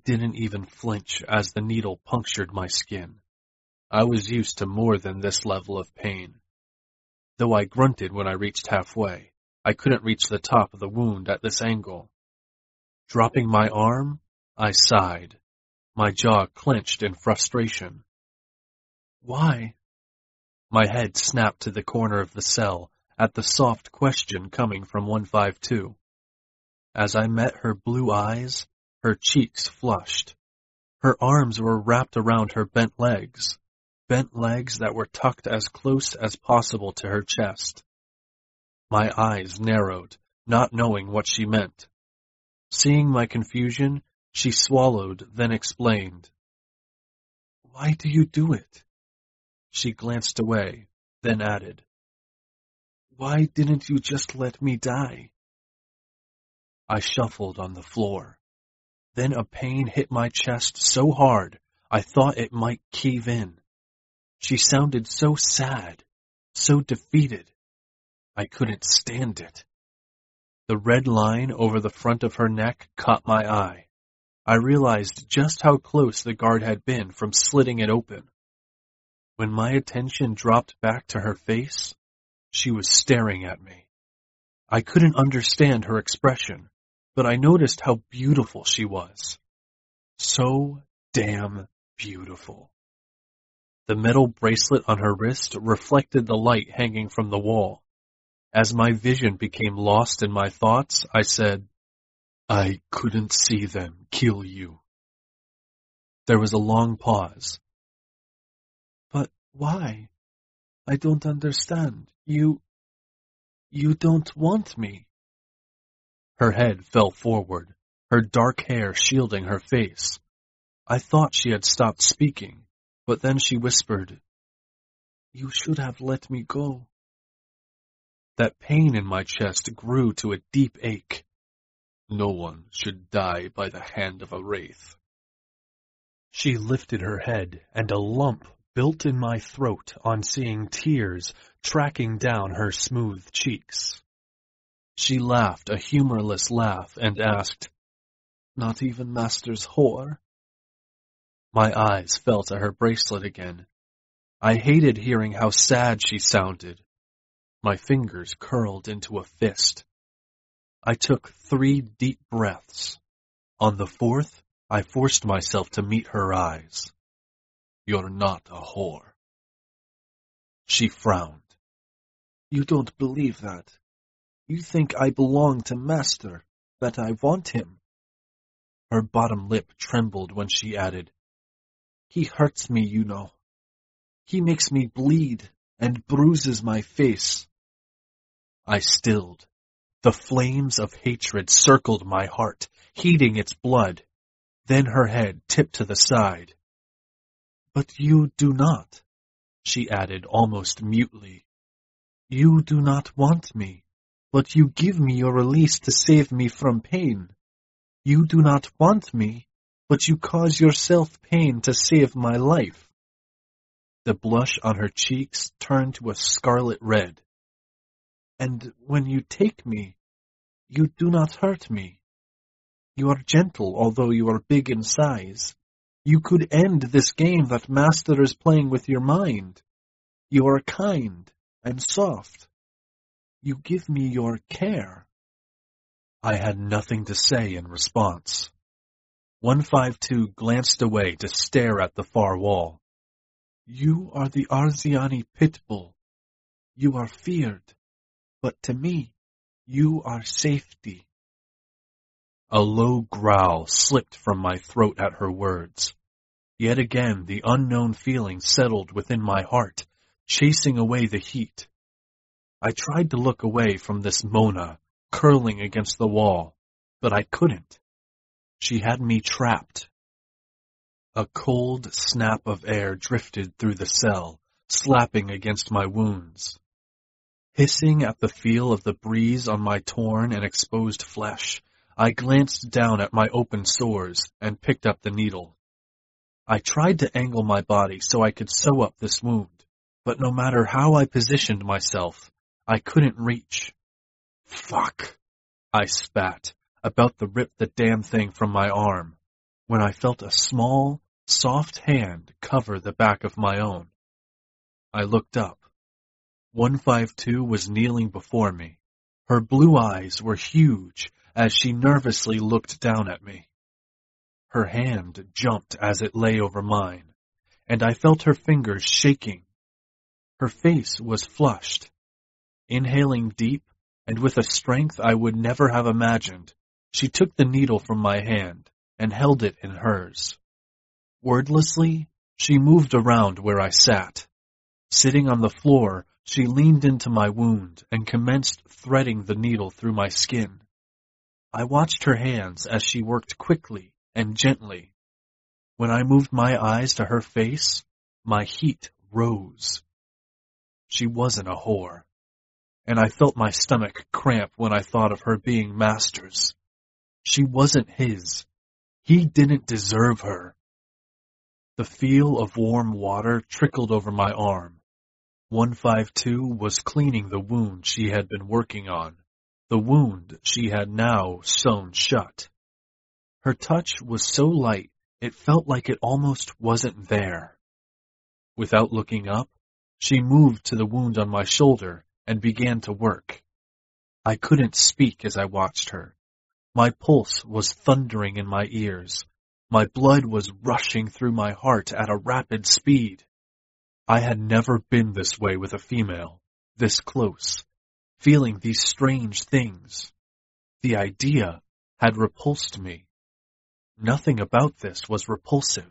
didn't even flinch as the needle punctured my skin. I was used to more than this level of pain. Though I grunted when I reached halfway, I couldn't reach the top of the wound at this angle. Dropping my arm, I sighed. My jaw clenched in frustration. Why? My head snapped to the corner of the cell at the soft question coming from 152. As I met her blue eyes, her cheeks flushed. Her arms were wrapped around her bent legs that were tucked as close as possible to her chest. My eyes narrowed, not knowing what she meant. Seeing my confusion, she swallowed, then explained. Why do you do it? She glanced away, then added, Why didn't you just let me die? I shuffled on the floor. Then a pain hit my chest so hard, I thought it might cave in. She sounded so sad, so defeated. I couldn't stand it. The red line over the front of her neck caught my eye. I realized just how close the guard had been from slitting it open. When my attention dropped back to her face, she was staring at me. I couldn't understand her expression, but I noticed how beautiful she was. So damn beautiful. The metal bracelet on her wrist reflected the light hanging from the wall. As my vision became lost in my thoughts, I said, I couldn't see them kill you. There was a long pause. But why? I don't understand. You don't want me. Her head fell forward, her dark hair shielding her face. I thought she had stopped speaking, but then she whispered, You should have let me go. That pain in my chest grew to a deep ache. No one should die by the hand of a wraith. She lifted her head, and a lump built in my throat on seeing tears tracking down her smooth cheeks. She laughed a humorless laugh and asked, Not even Master's whore? My eyes fell to her bracelet again. I hated hearing how sad she sounded. My fingers curled into a fist. I took 3 deep breaths. On the 4th, I forced myself to meet her eyes. You're not a whore. She frowned. You don't believe that. You think I belong to Master, that I want him. Her bottom lip trembled when she added, He hurts me, you know. He makes me bleed and bruises my face. I stilled. The flames of hatred circled my heart, heating its blood. Then her head tipped to the side. But you do not, she added almost mutely. You do not want me, but you give me your release to save me from pain. You do not want me, but you cause yourself pain to save my life. The blush on her cheeks turned to a scarlet red. And when you take me, you do not hurt me. You are gentle, although you are big in size. You could end this game that Master is playing with your mind. You are kind and soft. You give me your care. I had nothing to say in response. 152 glanced away to stare at the far wall. You are the Arziani Pitbull. You are feared, but to me, you are safety. A low growl slipped from my throat at her words. Yet again the unknown feeling settled within my heart, chasing away the heat. I tried to look away from this Mona, curling against the wall, but I couldn't. She had me trapped. A cold snap of air drifted through the cell, slapping against my wounds. Hissing at the feel of the breeze on my torn and exposed flesh, I glanced down at my open sores and picked up the needle. I tried to angle my body so I could sew up this wound, but no matter how I positioned myself, I couldn't reach. Fuck, I spat, about to rip the damn thing from my arm. when I felt a small, soft hand cover the back of my own. I looked up. 152 was kneeling before me. Her blue eyes were huge as she nervously looked down at me. Her hand jumped as it lay over mine, and I felt her fingers shaking. Her face was flushed. Inhaling deep, and with a strength I would never have imagined, she took the needle from my hand and held it in hers. Wordlessly, she moved around where I sat. Sitting on the floor, she leaned into my wound and commenced threading the needle through my skin. I watched her hands as she worked quickly and gently. When I moved my eyes to her face, my heat rose. She wasn't a whore, and I felt my stomach cramp when I thought of her being Master's. She wasn't his. He didn't deserve her. The feel of warm water trickled over my arm. 152 was cleaning the wound she had been working on, the wound she had now sewn shut. Her touch was so light, it felt like it almost wasn't there. Without looking up, she moved to the wound on my shoulder and began to work. I couldn't speak as I watched her. My pulse was thundering in my ears. My blood was rushing through my heart at a rapid speed. I had never been this way with a female, this close, feeling these strange things. The idea had repulsed me. Nothing about this was repulsive.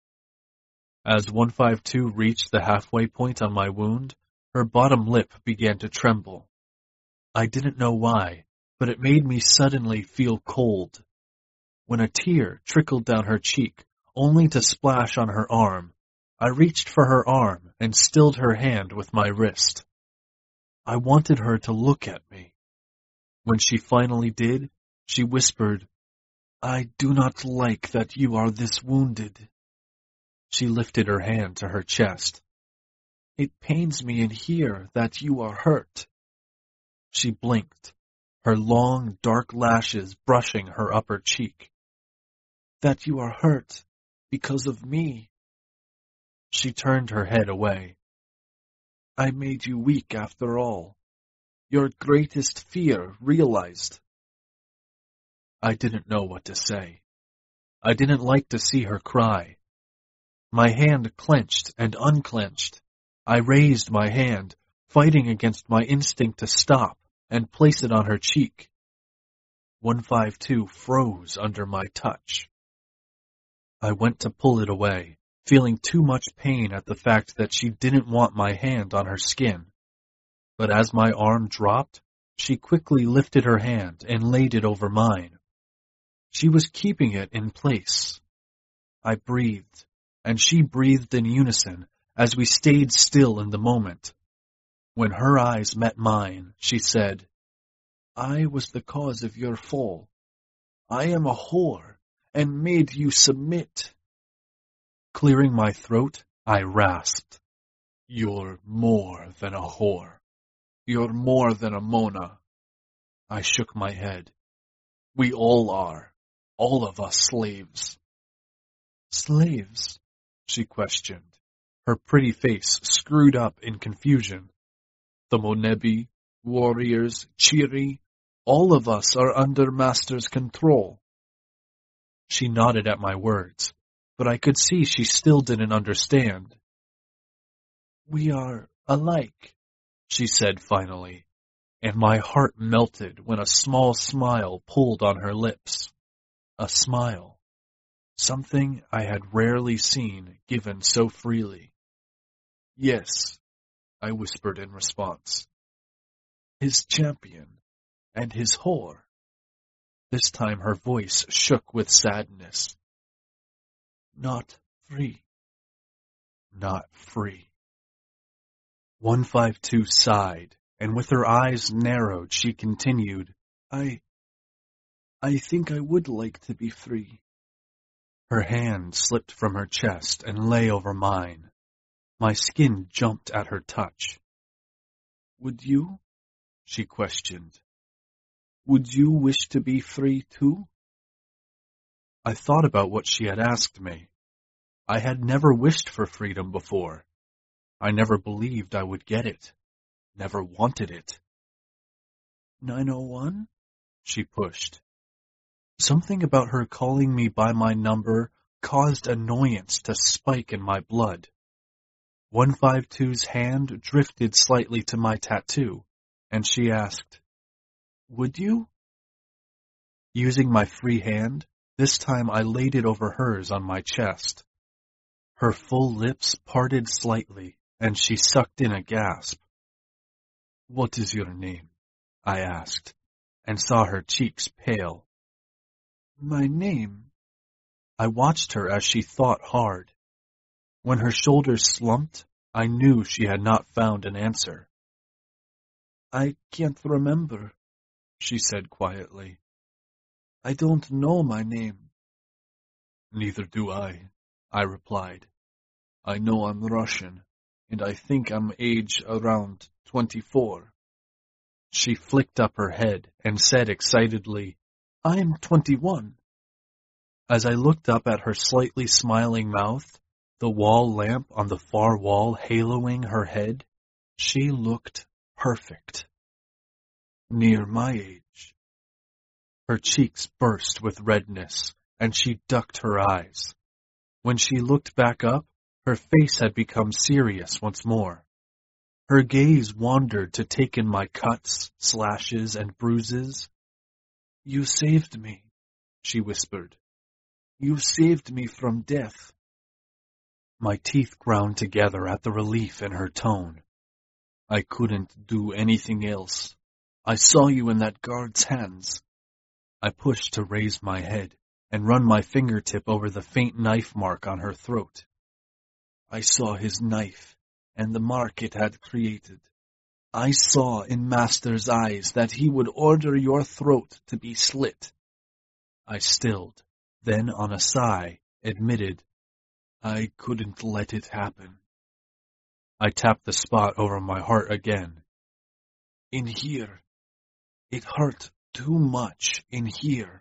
As 152 reached the halfway point on my wound, her bottom lip began to tremble. I didn't know why, but it made me suddenly feel cold. When a tear trickled down her cheek, only to splash on her arm, I reached for her arm and stilled her hand with my wrist. I wanted her to look at me. When she finally did, she whispered, "I do not like that you are this wounded." She lifted her hand to her chest. "It pains me in here that you are hurt." She blinked, her long, dark lashes brushing her upper cheek. "That you are hurt because of me." She turned her head away. "I made you weak after all. Your greatest fear realized." I didn't know what to say. I didn't like to see her cry. My hand clenched and unclenched. I raised my hand, fighting against my instinct to stop and place it on her cheek. 152 froze under my touch. I went to pull it away, feeling too much pain at the fact that she didn't want my hand on her skin. But as my arm dropped, she quickly lifted her hand and laid it over mine. She was keeping it in place. I breathed, and she breathed in unison as we stayed still in the moment. When her eyes met mine, she said, "I was the cause of your fall. I am a whore, and made you submit." Clearing my throat, I rasped, "You're more than a whore. You're more than a Mona." I shook my head. "We all are. All of us slaves." "Slaves?" she questioned, her pretty face screwed up in confusion. "The Monebi, warriors, Chiri, all of us are under Master's control." She nodded at my words, but I could see she still didn't understand. "We are alike," she said finally, and my heart melted when a small smile pulled on her lips. A smile. Something I had rarely seen given so freely. "Yes," I whispered in response. "His champion and his whore." This time her voice shook with sadness. "Not free." Not free. 152 sighed, and with her eyes narrowed, she continued, I think I would like to be free." Her hand slipped from her chest and lay over mine. My skin jumped at her touch. "Would you?" she questioned. "Would you wish to be free too?" I thought about what she had asked me. I had never wished for freedom before. I never believed I would get it. Never wanted it. 901? She pushed. Something about her calling me by my number caused annoyance to spike in my blood. 152's hand drifted slightly to my tattoo, and she asked, "Would you?" Using my free hand, this time I laid it over hers on my chest. Her full lips parted slightly, and she sucked in a gasp. "What is your name?" I asked, and saw her cheeks pale. "My name?" I watched her as she thought hard. When her shoulders slumped, I knew she had not found an answer. "I can't remember," she said quietly. "I don't know my name." "Neither do I replied. "I know I'm Russian, and I think I'm age around 24. She flicked up her head and said excitedly, "I'm 21. As I looked up at her slightly smiling mouth, the wall lamp on the far wall haloing her head, she looked perfect. Near my age. Her cheeks burst with redness, and she ducked her eyes. When she looked back up, her face had become serious once more. Her gaze wandered to take in my cuts, slashes, and bruises. "You saved me," she whispered. "You saved me from death." My teeth ground together at the relief in her tone. "I couldn't do anything else. I saw you in that guard's hands." I pushed to raise my head and run my fingertip over the faint knife mark on her throat. "I saw his knife and the mark it had created. I saw in Master's eyes that he would order your throat to be slit." I stilled, then on a sigh, admitted, "I couldn't let it happen." I tapped the spot over my heart again. "In here. It hurt too much in here."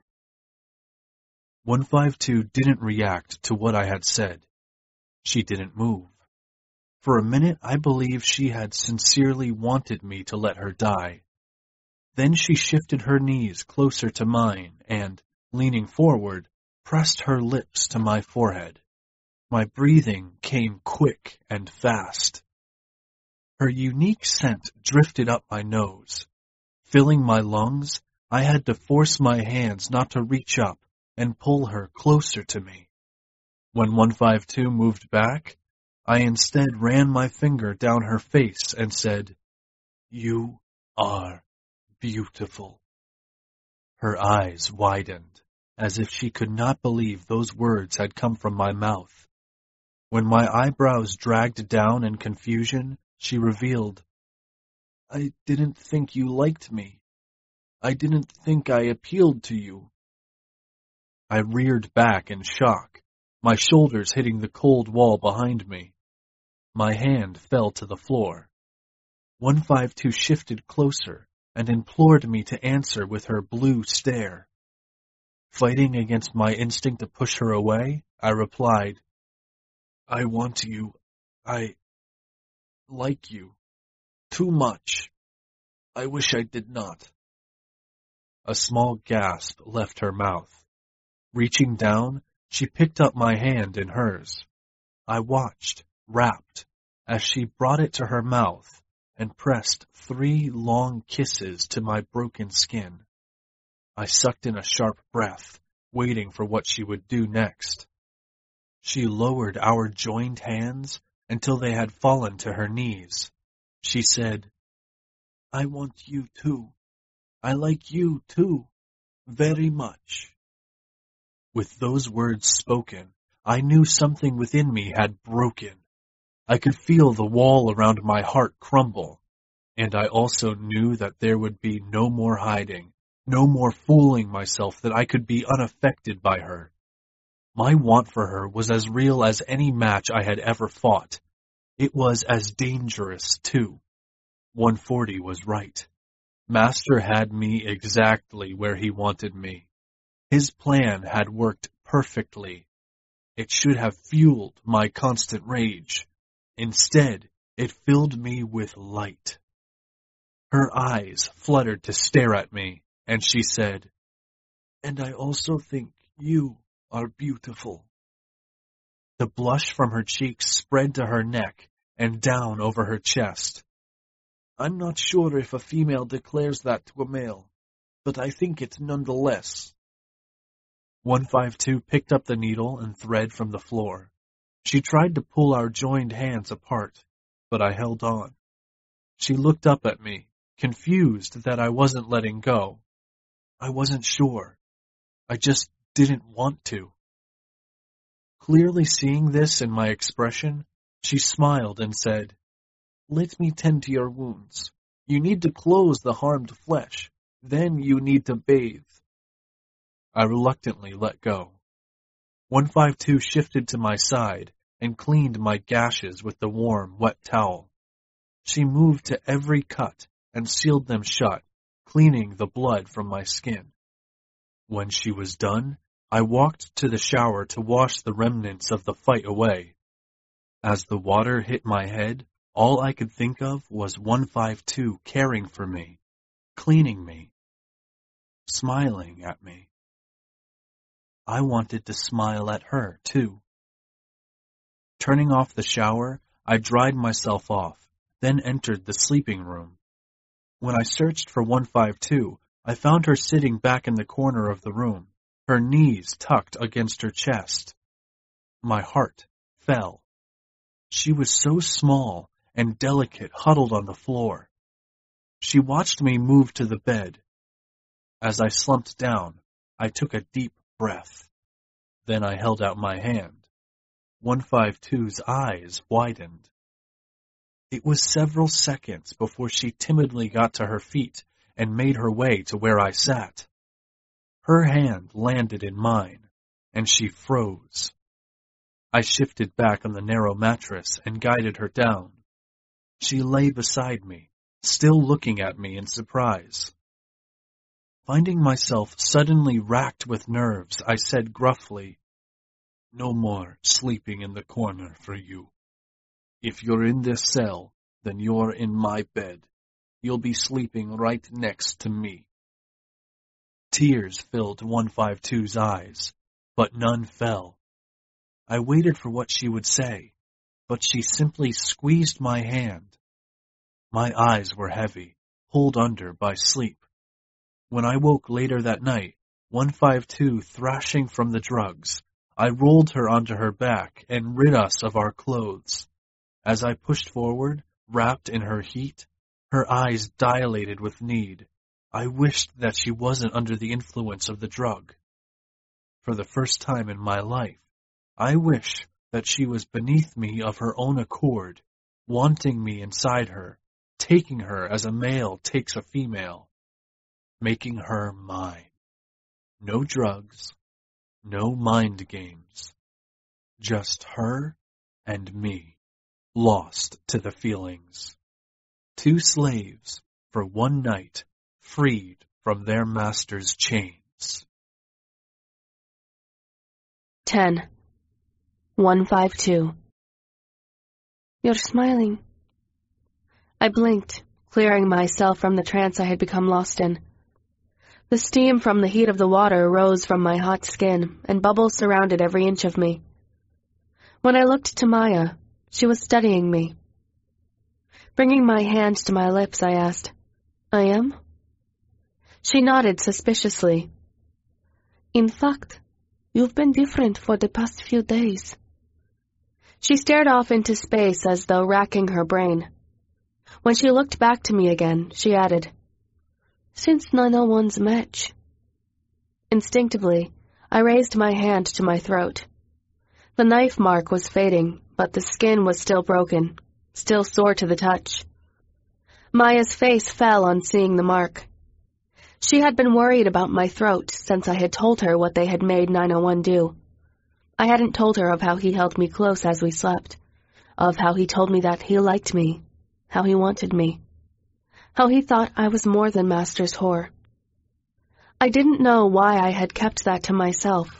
152 didn't react to what I had said. She didn't move. For a minute, I believed she had sincerely wanted me to let her die. Then she shifted her knees closer to mine and, leaning forward, pressed her lips to my forehead. My breathing came quick and fast. Her unique scent drifted up my nose. Filling my lungs, I had to force my hands not to reach up and pull her closer to me. When 152 moved back, I instead ran my finger down her face and said, "You are beautiful." Her eyes widened, as if she could not believe those words had come from my mouth. When my eyebrows dragged down in confusion, she revealed, "I didn't think you liked me. I didn't think I appealed to you." I reared back in shock, my shoulders hitting the cold wall behind me. My hand fell to the floor. 152 shifted closer and implored me to answer with her blue stare. Fighting against my instinct to push her away, I replied, "I want you. I like you. Too much. I wish I did not." A small gasp left her mouth. Reaching down, she picked up my hand in hers. I watched, rapt, as she brought it to her mouth and pressed 3 long kisses to my broken skin. I sucked in a sharp breath, waiting for what she would do next. She lowered our joined hands until they had fallen to her knees. She said, "I want you too. I like you too, very much." With those words spoken, I knew something within me had broken. I could feel the wall around my heart crumble, and I also knew that there would be no more hiding, no more fooling myself that I could be unaffected by her. My want for her was as real as any match I had ever fought. It was as dangerous, too. 140 was right. Master had me exactly where he wanted me. His plan had worked perfectly. It should have fueled my constant rage. Instead, it filled me with light. Her eyes fluttered to stare at me, and she said, "And I also think you are beautiful." The blush from her cheeks spread to her neck and down over her chest. "I'm not sure if a female declares that to a male, but I think it nonetheless." 152 picked up the needle and thread from the floor. She tried to pull our joined hands apart, but I held on. She looked up at me, confused that I wasn't letting go. I wasn't sure. I just didn't want to. Clearly seeing this in my expression, she smiled and said, "Let me tend to your wounds. You need to close the harmed flesh. Then you need to bathe." I reluctantly let go. 152 shifted to my side and cleaned my gashes with the warm, wet towel. She moved to every cut and sealed them shut, cleaning the blood from my skin. When she was done, I walked to the shower to wash the remnants of the fight away. As the water hit my head, all I could think of was 152 caring for me, cleaning me, smiling at me. I wanted to smile at her, too. Turning off the shower, I dried myself off, then entered the sleeping room. When I searched for 152, I found her sitting back in the corner of the room, her knees tucked against her chest. My heart fell. She was so small and delicate, huddled on the floor. She watched me move to the bed. As I slumped down, I took a deep breath. Then I held out my hand. 152's eyes widened. It was several seconds before she timidly got to her feet and made her way to where I sat. Her hand landed in mine, and she froze. I shifted back on the narrow mattress and guided her down. She lay beside me, still looking at me in surprise. Finding myself suddenly racked with nerves, I said gruffly, "No more sleeping in the corner for you. If you're in this cell, then you're in my bed. You'll be sleeping right next to me." Tears filled 152's eyes, but none fell. I waited for what she would say, but she simply squeezed my hand. My eyes were heavy, pulled under by sleep. When I woke later that night, 152 thrashing from the drugs, I rolled her onto her back and rid us of our clothes. As I pushed forward, wrapped in her heat, her eyes dilated with need. I wished that she wasn't under the influence of the drug. For the first time in my life, I wish that she was beneath me of her own accord, wanting me inside her, taking her as a male takes a female, making her mine. No drugs, no mind games, just her and me, lost to the feelings. Two slaves for one night, freed from their master's chains. 10. 152. You're smiling. I blinked, clearing myself from the trance I had become lost in. The steam from the heat of the water rose from my hot skin, and bubbles surrounded every inch of me. When I looked to Maya, she was studying me. Bringing my hand to my lips, I asked, "I am?" She nodded suspiciously. "In fact, you've been different for the past few days." She stared off into space as though racking her brain. When she looked back to me again, she added, "Since 901's match." Instinctively, I raised my hand to my throat. The knife mark was fading, but the skin was still broken, still sore to the touch. Maya's face fell on seeing the mark. She had been worried about my throat since I had told her what they had made 901 do. I hadn't told her of how he held me close as we slept, of how he told me that he liked me, how he wanted me, how he thought I was more than Master's whore. I didn't know why I had kept that to myself,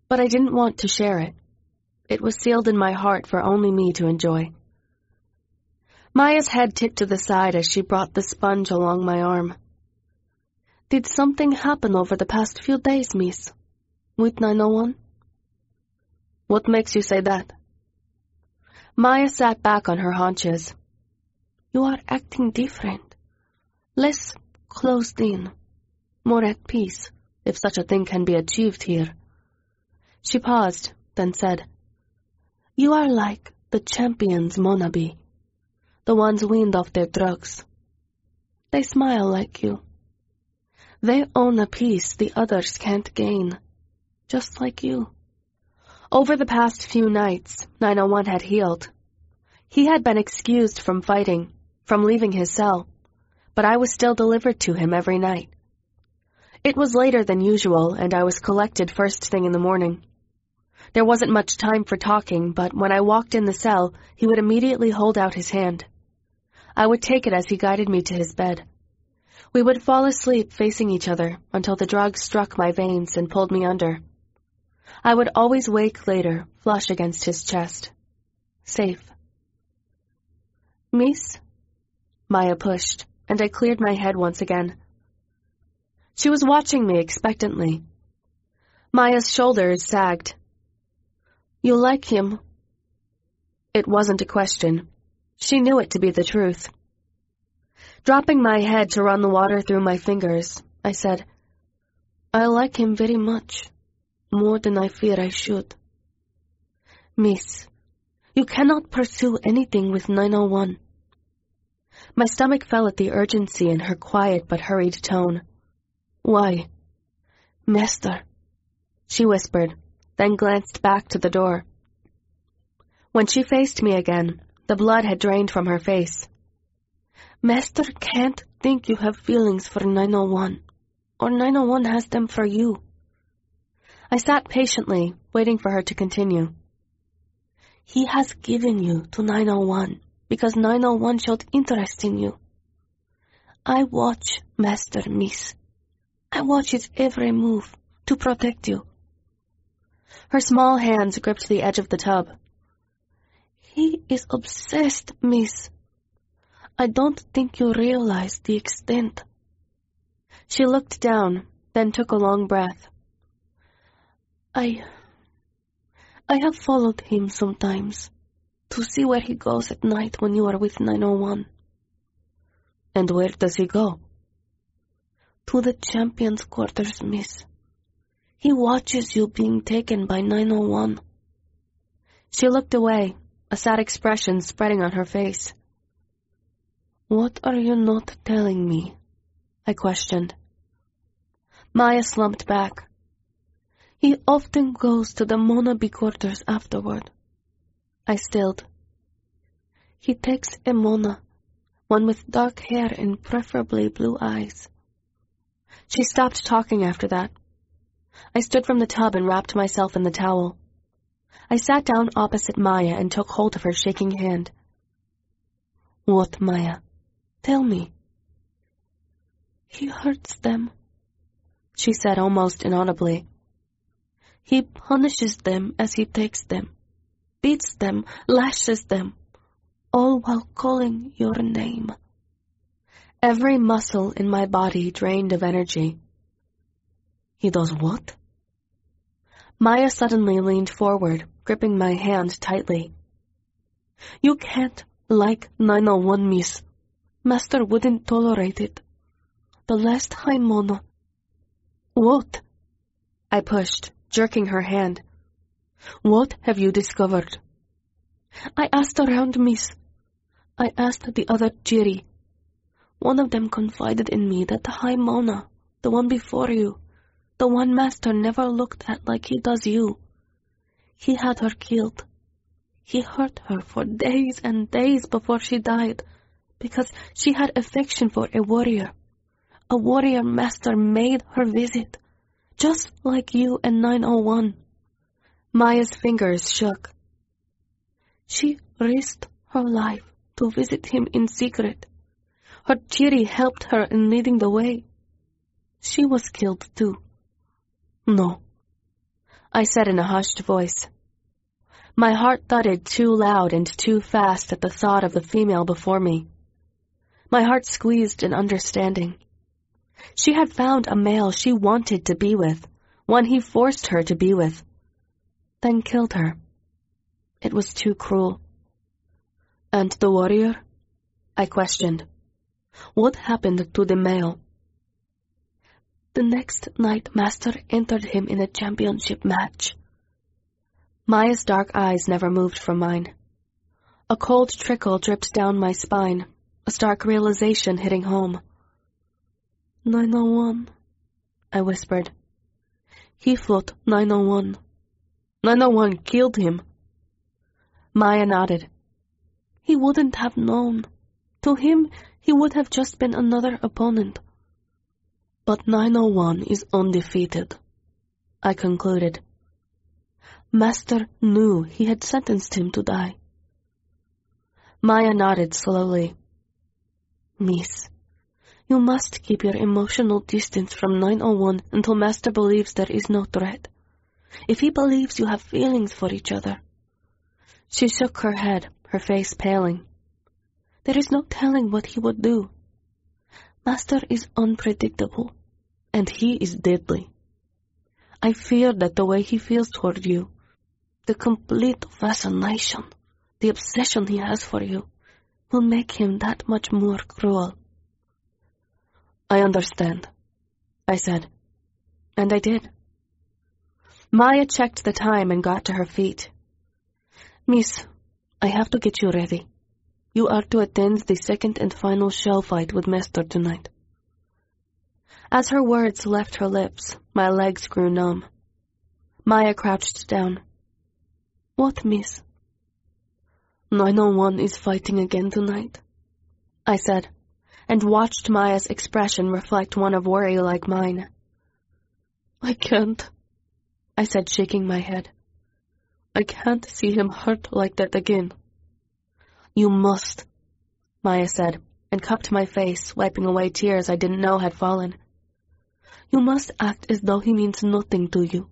But I didn't want to share it. It was sealed in my heart for only me to enjoy. Maya's head tipped to the side as she brought the sponge along my arm. Did something happen over the past few days, miss? With 901? What makes you say that? Maya sat back on her haunches. You are acting different. Less closed in. More at peace, if such a thing can be achieved here. She paused, then said, You are like the champions Monabi, the ones weaned off their drugs. They smile like you. They own a peace the others can't gain, just like you. Over the past few nights, 901 had healed. He had been excused from fighting, from leaving his cell, but I was still delivered to him every night. It was later than usual, and I was collected first thing in the morning. There wasn't much time for talking, but when I walked in the cell, he would immediately hold out his hand. I would take it as he guided me to his bed. We would fall asleep facing each other until the drug struck my veins and pulled me under. I would always wake later, flush against his chest. Safe. Miss? Maya pushed, and I cleared my head once again. She was watching me expectantly. Maya's shoulders sagged. You like him? It wasn't a question. She knew it to be the truth. Dropping my head to run the water through my fingers, I said, I like him very much, more than I fear I should. Miss, you cannot pursue anything with 901. My stomach fell at the urgency in her quiet but hurried tone. Why? Master, she whispered, then glanced back to the door. When she faced me again, the blood had drained from her face. Master can't think you have feelings for 901, or 901 has them for you. I sat patiently, waiting for her to continue. He has given you to 901 because 901 showed interest in you. I watch Master Miss. I watch his every move to protect you. Her small hands gripped the edge of the tub. He is obsessed, Miss. I don't think you realize the extent. She looked down, then took a long breath. I have followed him sometimes, to see where he goes at night when you are with 901. And where does he go? To the champion's quarters, miss. He watches you being taken by 901. She looked away, a sad expression spreading on her face. What are you not telling me? I questioned. Maya slumped back. He often goes to the Monabi quarters afterward. I stilled. He takes a Mona, one with dark hair and preferably blue eyes. She stopped talking after that. I stood from the tub and wrapped myself in the towel. I sat down opposite Maya and took hold of her shaking hand. What, Maya? Tell me. He hurts them, she said almost inaudibly. He punishes them as he takes them, beats them, lashes them, all while calling your name. Every muscle in my body drained of energy. He does what? Maya suddenly leaned forward, gripping my hand tightly. You can't like 901, miss. Master wouldn't tolerate it. The last time, Mona. What? I pushed, jerking her hand. What have you discovered? I asked around, miss. I asked the other Jiri. One of them confided in me that the High Mona, the one before you, the one Master never looked at like he does you, he had her killed. He hurt her for days and days before she died, because she had affection for a warrior Master made her visit, just like you and 901. Maya's fingers shook. She risked her life to visit him in secret. Her Jiri helped her in leading the way. She was killed too. No. I said in a hushed voice. My heart thudded too loud and too fast at the thought of the female before me. My heart squeezed in understanding. She had found a male she wanted to be with, one he forced her to be with, then killed her. It was too cruel. And the warrior? I questioned. What happened to the male? The next night, Master entered him in a championship match. Maya's dark eyes never moved from mine. A cold trickle dripped down my spine, a stark realization hitting home. 901, I whispered. He fought 901. 901 killed him. Maya nodded. He wouldn't have known. To him, he would have just been another opponent. But 901 is undefeated, I concluded. Master knew he had sentenced him to die. Maya nodded slowly. Miss, you must keep your emotional distance from 901 until Master believes there is no threat. If he believes you have feelings for each other. She shook her head, her face paling. There is no telling what he would do. Master is unpredictable, and he is deadly. I fear that the way he feels toward you, the complete fascination, the obsession he has for you, will make him that much more cruel. I understand, I said. And I did. Maya checked the time and got to her feet. Miss, I have to get you ready. You are to attend the second and final shell fight with Master tonight. As her words left her lips, my legs grew numb. Maya crouched down. What, miss? 901 is fighting again tonight, I said, and watched Maya's expression reflect one of worry like mine. I can't, I said, shaking my head. I can't see him hurt like that again. You must, Maya said, and cupped my face, wiping away tears I didn't know had fallen. You must act as though he means nothing to you.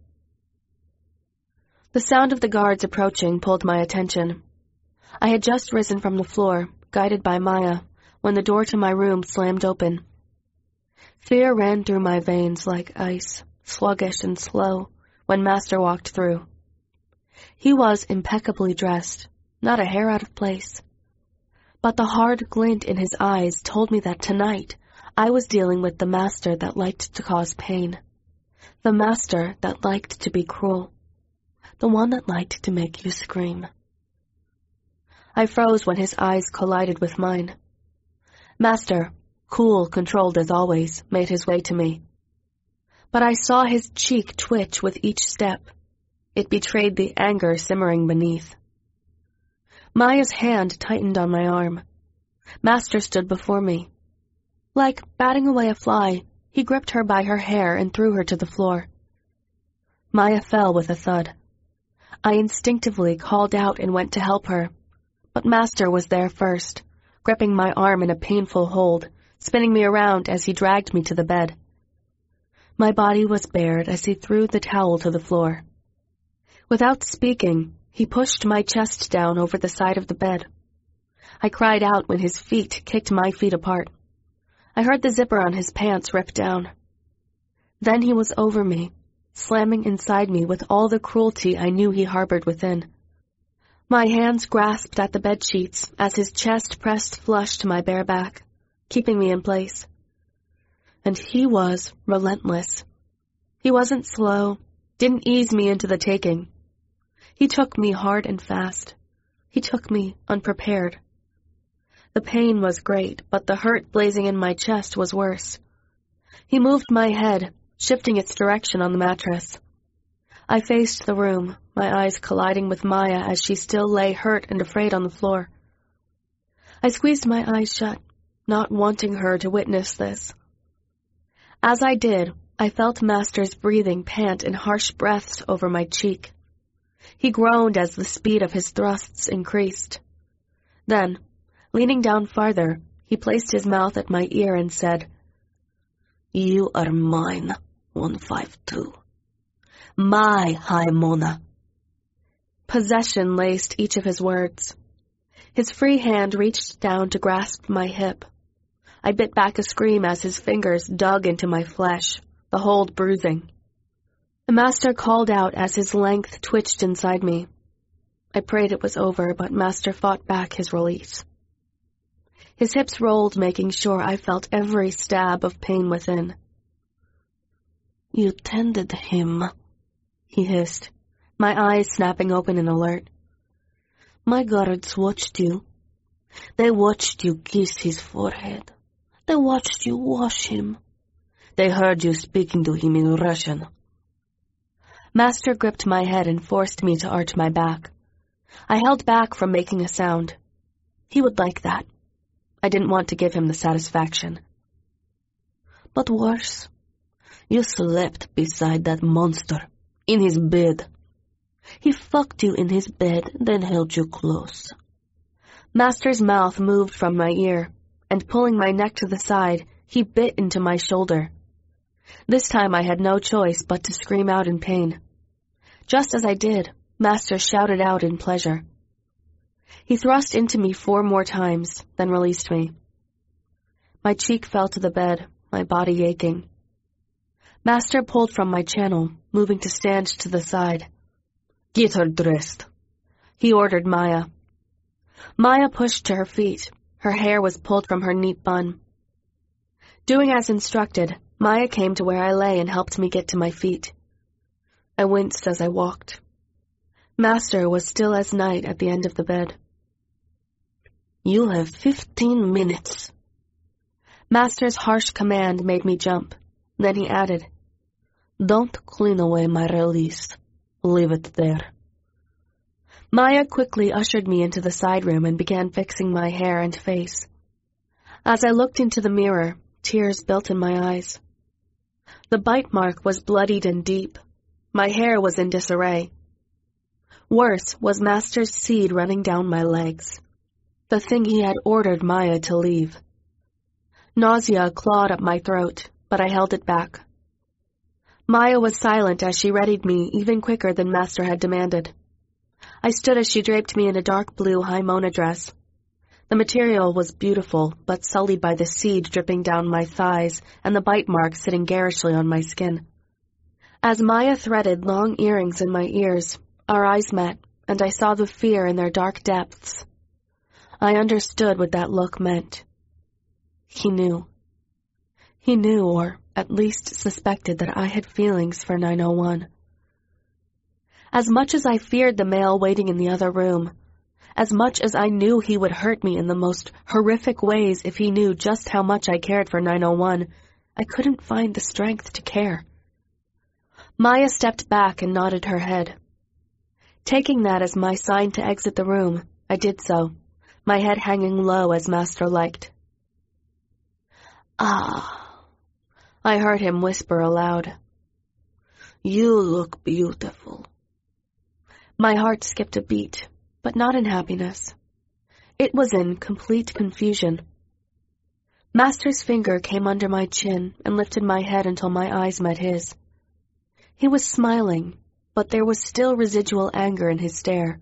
The sound of the guards approaching pulled my attention. I had just risen from the floor, guided by Maya, when the door to my room slammed open. Fear ran through my veins like ice, sluggish and slow, when Master walked through. He was impeccably dressed, not a hair out of place. But the hard glint in his eyes told me that tonight I was dealing with the Master that liked to cause pain. The Master that liked to be cruel. The one that liked to make you scream. I froze when his eyes collided with mine. Master, cool, controlled as always, made his way to me. But I saw his cheek twitch with each step. It betrayed the anger simmering beneath. Maya's hand tightened on my arm. Master stood before me. Like batting away a fly, he gripped her by her hair and threw her to the floor. Maya fell with a thud. I instinctively called out and went to help her, but Master was there first, gripping my arm in a painful hold, spinning me around as he dragged me to the bed. My body was bared as he threw the towel to the floor. Without speaking, he pushed my chest down over the side of the bed. I cried out when his feet kicked my feet apart. I heard the zipper on his pants rip down. Then he was over me, slamming inside me with all the cruelty I knew he harbored within. My hands grasped at the bedsheets as his chest pressed flush to my bare back, keeping me in place. And he was relentless. He wasn't slow, didn't ease me into the taking. He took me hard and fast. He took me unprepared. The pain was great, but the hurt blazing in my chest was worse. He moved my head, shifting its direction on the mattress. I faced the room, my eyes colliding with Maya as she still lay hurt and afraid on the floor. I squeezed my eyes shut, not wanting her to witness this. As I did, I felt Master's breathing pant in harsh breaths over my cheek. He groaned as the speed of his thrusts increased. Then, leaning down farther, he placed his mouth at my ear and said, "You are mine, 152. My Haimona. Possession laced each of his words. His free hand reached down to grasp my hip. I bit back a scream as his fingers dug into my flesh, the hold bruising. The master called out as his length twitched inside me. I prayed it was over, but Master fought back his release. His hips rolled, making sure I felt every stab of pain within. You tended him, he hissed, my eyes snapping open in alert. My guards watched you. They watched you kiss his forehead. They watched you wash him. They heard you speaking to him in Russian. Master gripped my head and forced me to arch my back. I held back from making a sound. He would like that. I didn't want to give him the satisfaction. But worse, you slept beside that monster, in his bed. He fucked you in his bed, then held you close. Master's mouth moved from my ear, and pulling my neck to the side, he bit into my shoulder. This time I had no choice but to scream out in pain. Just as I did, Master shouted out in pleasure. He thrust into me 4 more times, then released me. My cheek fell to the bed, my body aching. Master pulled from my channel, moving to stand to the side. Get her dressed, he ordered Maya. Maya pushed to her feet. Her hair was pulled from her neat bun. Doing as instructed, Maya came to where I lay and helped me get to my feet. I winced as I walked. Master was still as night at the end of the bed. You have 15 minutes. Master's harsh command made me jump. Then he added, Don't clean away my release. Leave it there. Maya quickly ushered me into the side room and began fixing my hair and face. As I looked into the mirror, tears built in my eyes. The bite mark was bloodied and deep. My hair was in disarray. Worse was Master's seed running down my legs, the thing he had ordered Maya to leave. Nausea clawed up my throat, but I held it back. Maya was silent as she readied me even quicker than Master had demanded. I stood as she draped me in a dark blue Haimona dress. The material was beautiful, but sullied by the seed dripping down my thighs and the bite mark sitting garishly on my skin. As Maya threaded long earrings in my ears, our eyes met, and I saw the fear in their dark depths. I understood what that look meant. He knew. He knew, or at least suspected, that I had feelings for 901. As much as I feared the male waiting in the other room, as much as I knew he would hurt me in the most horrific ways if he knew just how much I cared for 901, I couldn't find the strength to care. Maya stepped back and nodded her head. Taking that as my sign to exit the room, I did so, my head hanging low as Master liked. Ah, I heard him whisper aloud. You look beautiful. My heart skipped a beat, but not in happiness. It was in complete confusion. Master's finger came under my chin and lifted my head until my eyes met his. He was smiling, but there was still residual anger in his stare.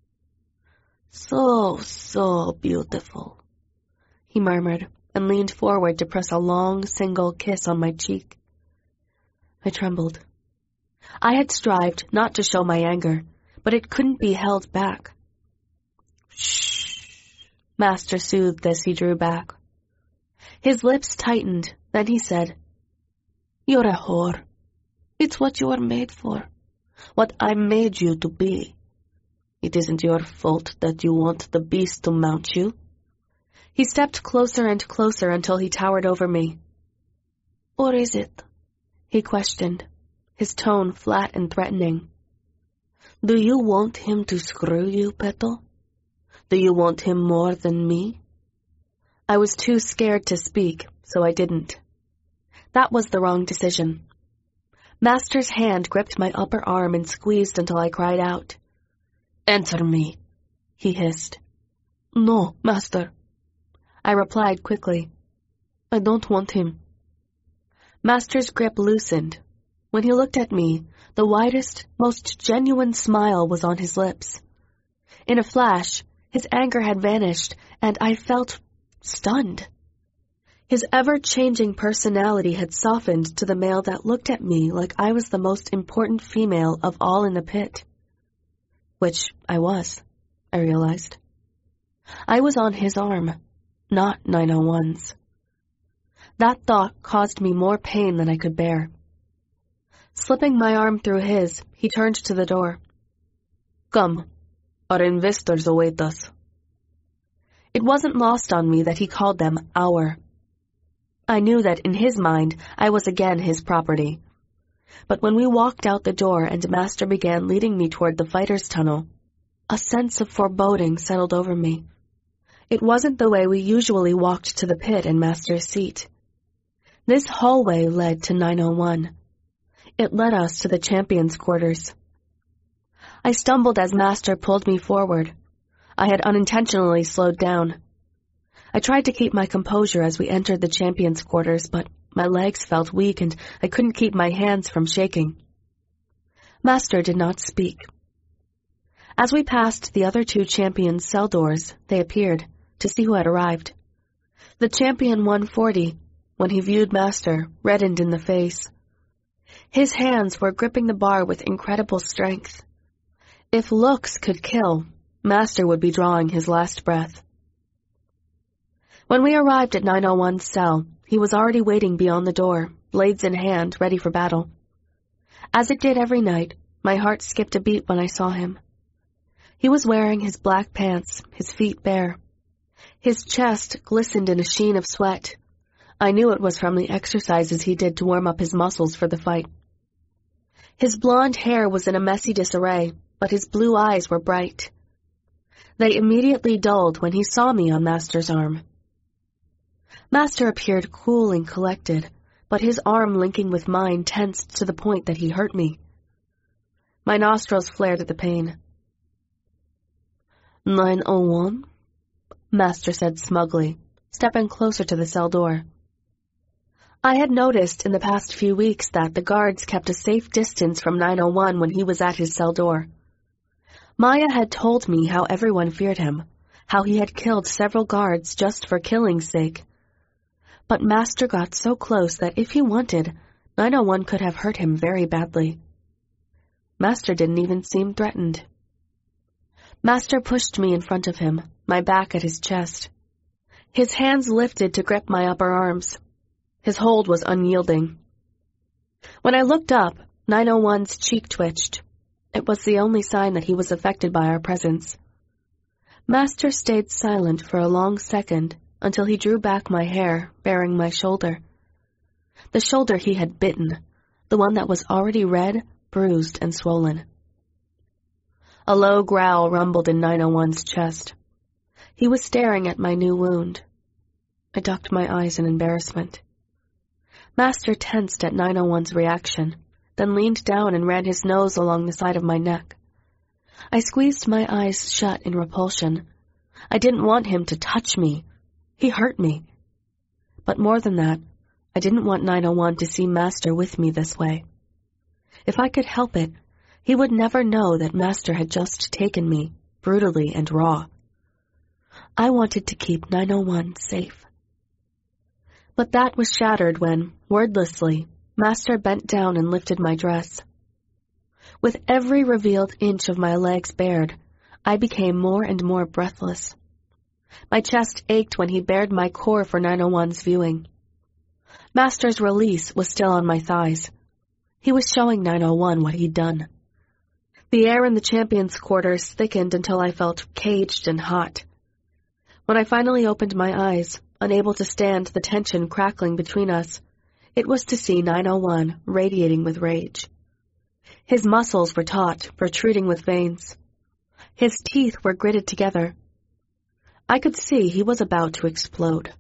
So beautiful, he murmured, and leaned forward to press a long, single kiss on my cheek. I trembled. I had strived not to show my anger, but it couldn't be held back. Shh, Master soothed as he drew back. His lips tightened, then he said, You're a whore. It's what you are made for, what I made you to be. It isn't your fault that you want the beast to mount you. He stepped closer and closer until he towered over me. Or is it? He questioned, his tone flat and threatening. Do you want him to screw you, Petal? Do you want him more than me? I was too scared to speak, so I didn't. That was the wrong decision. Master's hand gripped my upper arm and squeezed until I cried out. Answer me, he hissed. No, Master. I replied quickly. I don't want him. Master's grip loosened. When he looked at me, the widest, most genuine smile was on his lips. In a flash, his anger had vanished, and I felt stunned. His ever-changing personality had softened to the male that looked at me like I was the most important female of all in the pit. Which I was, I realized. I was on his arm, not 901's. That thought caused me more pain than I could bear. Slipping my arm through his, he turned to the door. "Come, our investors await us." It wasn't lost on me that he called them our. I knew that in his mind I was again his property. But when we walked out the door and Master began leading me toward the fighter's tunnel, a sense of foreboding settled over me. It wasn't the way we usually walked to the pit and Master's seat. This hallway led to 901. It led us to the champion's quarters. I stumbled as Master pulled me forward. I had unintentionally slowed down. I tried to keep my composure as we entered the champion's quarters, but my legs felt weak and I couldn't keep my hands from shaking. Master did not speak. As we passed the other two champions' cell doors, they appeared, to see who had arrived. The champion 140, when he viewed Master, reddened in the face. His hands were gripping the bar with incredible strength. If looks could kill, Master would be drawing his last breath. When we arrived at 901's cell, he was already waiting beyond the door, blades in hand, ready for battle. As it did every night, my heart skipped a beat when I saw him. He was wearing his black pants, his feet bare. His chest glistened in a sheen of sweat. I knew it was from the exercises he did to warm up his muscles for the fight. His blonde hair was in a messy disarray, but his blue eyes were bright. They immediately dulled when he saw me on Master's arm. Master appeared cool and collected, but his arm linking with mine tensed to the point that he hurt me. My nostrils flared at the pain. 901? Master said smugly, stepping closer to the cell door. I had noticed in the past few weeks that the guards kept a safe distance from 901 when he was at his cell door. Maya had told me how everyone feared him, how he had killed several guards just for killing's sake. But Master got so close that if he wanted, 901 could have hurt him very badly. Master didn't even seem threatened. Master pushed me in front of him, my back at his chest. His hands lifted to grip my upper arms. His hold was unyielding. When I looked up, 901's cheek twitched. It was the only sign that he was affected by our presence. Master stayed silent for a long second until he drew back my hair, baring my shoulder. The shoulder he had bitten, the one that was already red, bruised, and swollen. A low growl rumbled in 901's chest. He was staring at my new wound. I ducked my eyes in embarrassment. Master tensed at 901's reaction, then leaned down and ran his nose along the side of my neck. I squeezed my eyes shut in repulsion. I didn't want him to touch me. He hurt me. But more than that, I didn't want 901 to see Master with me this way. If I could help it, he would never know that Master had just taken me, brutally and raw. I wanted to keep 901 safe. But that was shattered when, wordlessly, Master bent down and lifted my dress. With every revealed inch of my legs bared, I became more and more breathless. My chest ached when he bared my core for 901's viewing. Master's release was still on my thighs. He was showing 901 what he'd done. The air in the champion's quarters thickened until I felt caged and hot. When I finally opened my eyes, unable to stand the tension crackling between us, it was to see 901 radiating with rage. His muscles were taut, protruding with veins. His teeth were gritted together. I could see he was about to explode.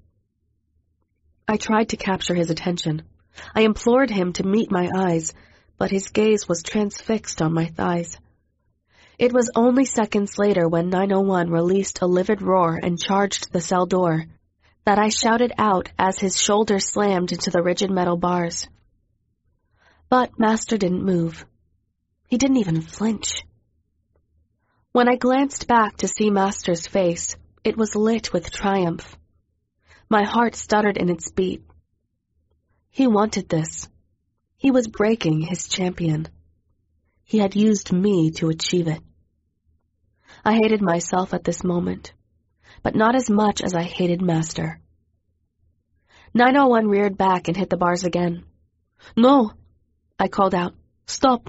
I tried to capture his attention. I implored him to meet my eyes, but his gaze was transfixed on my thighs. It was only seconds later, when 901 released a livid roar and charged the cell door, that I shouted out as his shoulder slammed into the rigid metal bars. But Master didn't move. He didn't even flinch. When I glanced back to see Master's face, it was lit with triumph. My heart stuttered in its beat. He wanted this. He was breaking his champion. He had used me to achieve it. I hated myself at this moment, but not as much as I hated Master. 901 reared back and hit the bars again. "No!" I called out. "Stop!"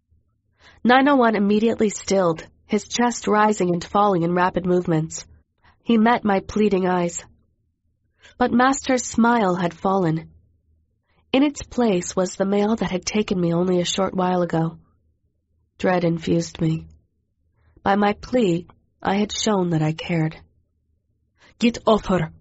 901 immediately stilled, his chest rising and falling in rapid movements. He met my pleading eyes. But Master's smile had fallen. In its place was the male that had taken me only a short while ago. Dread infused me. By my plea, I had shown that I cared. "Get off her!"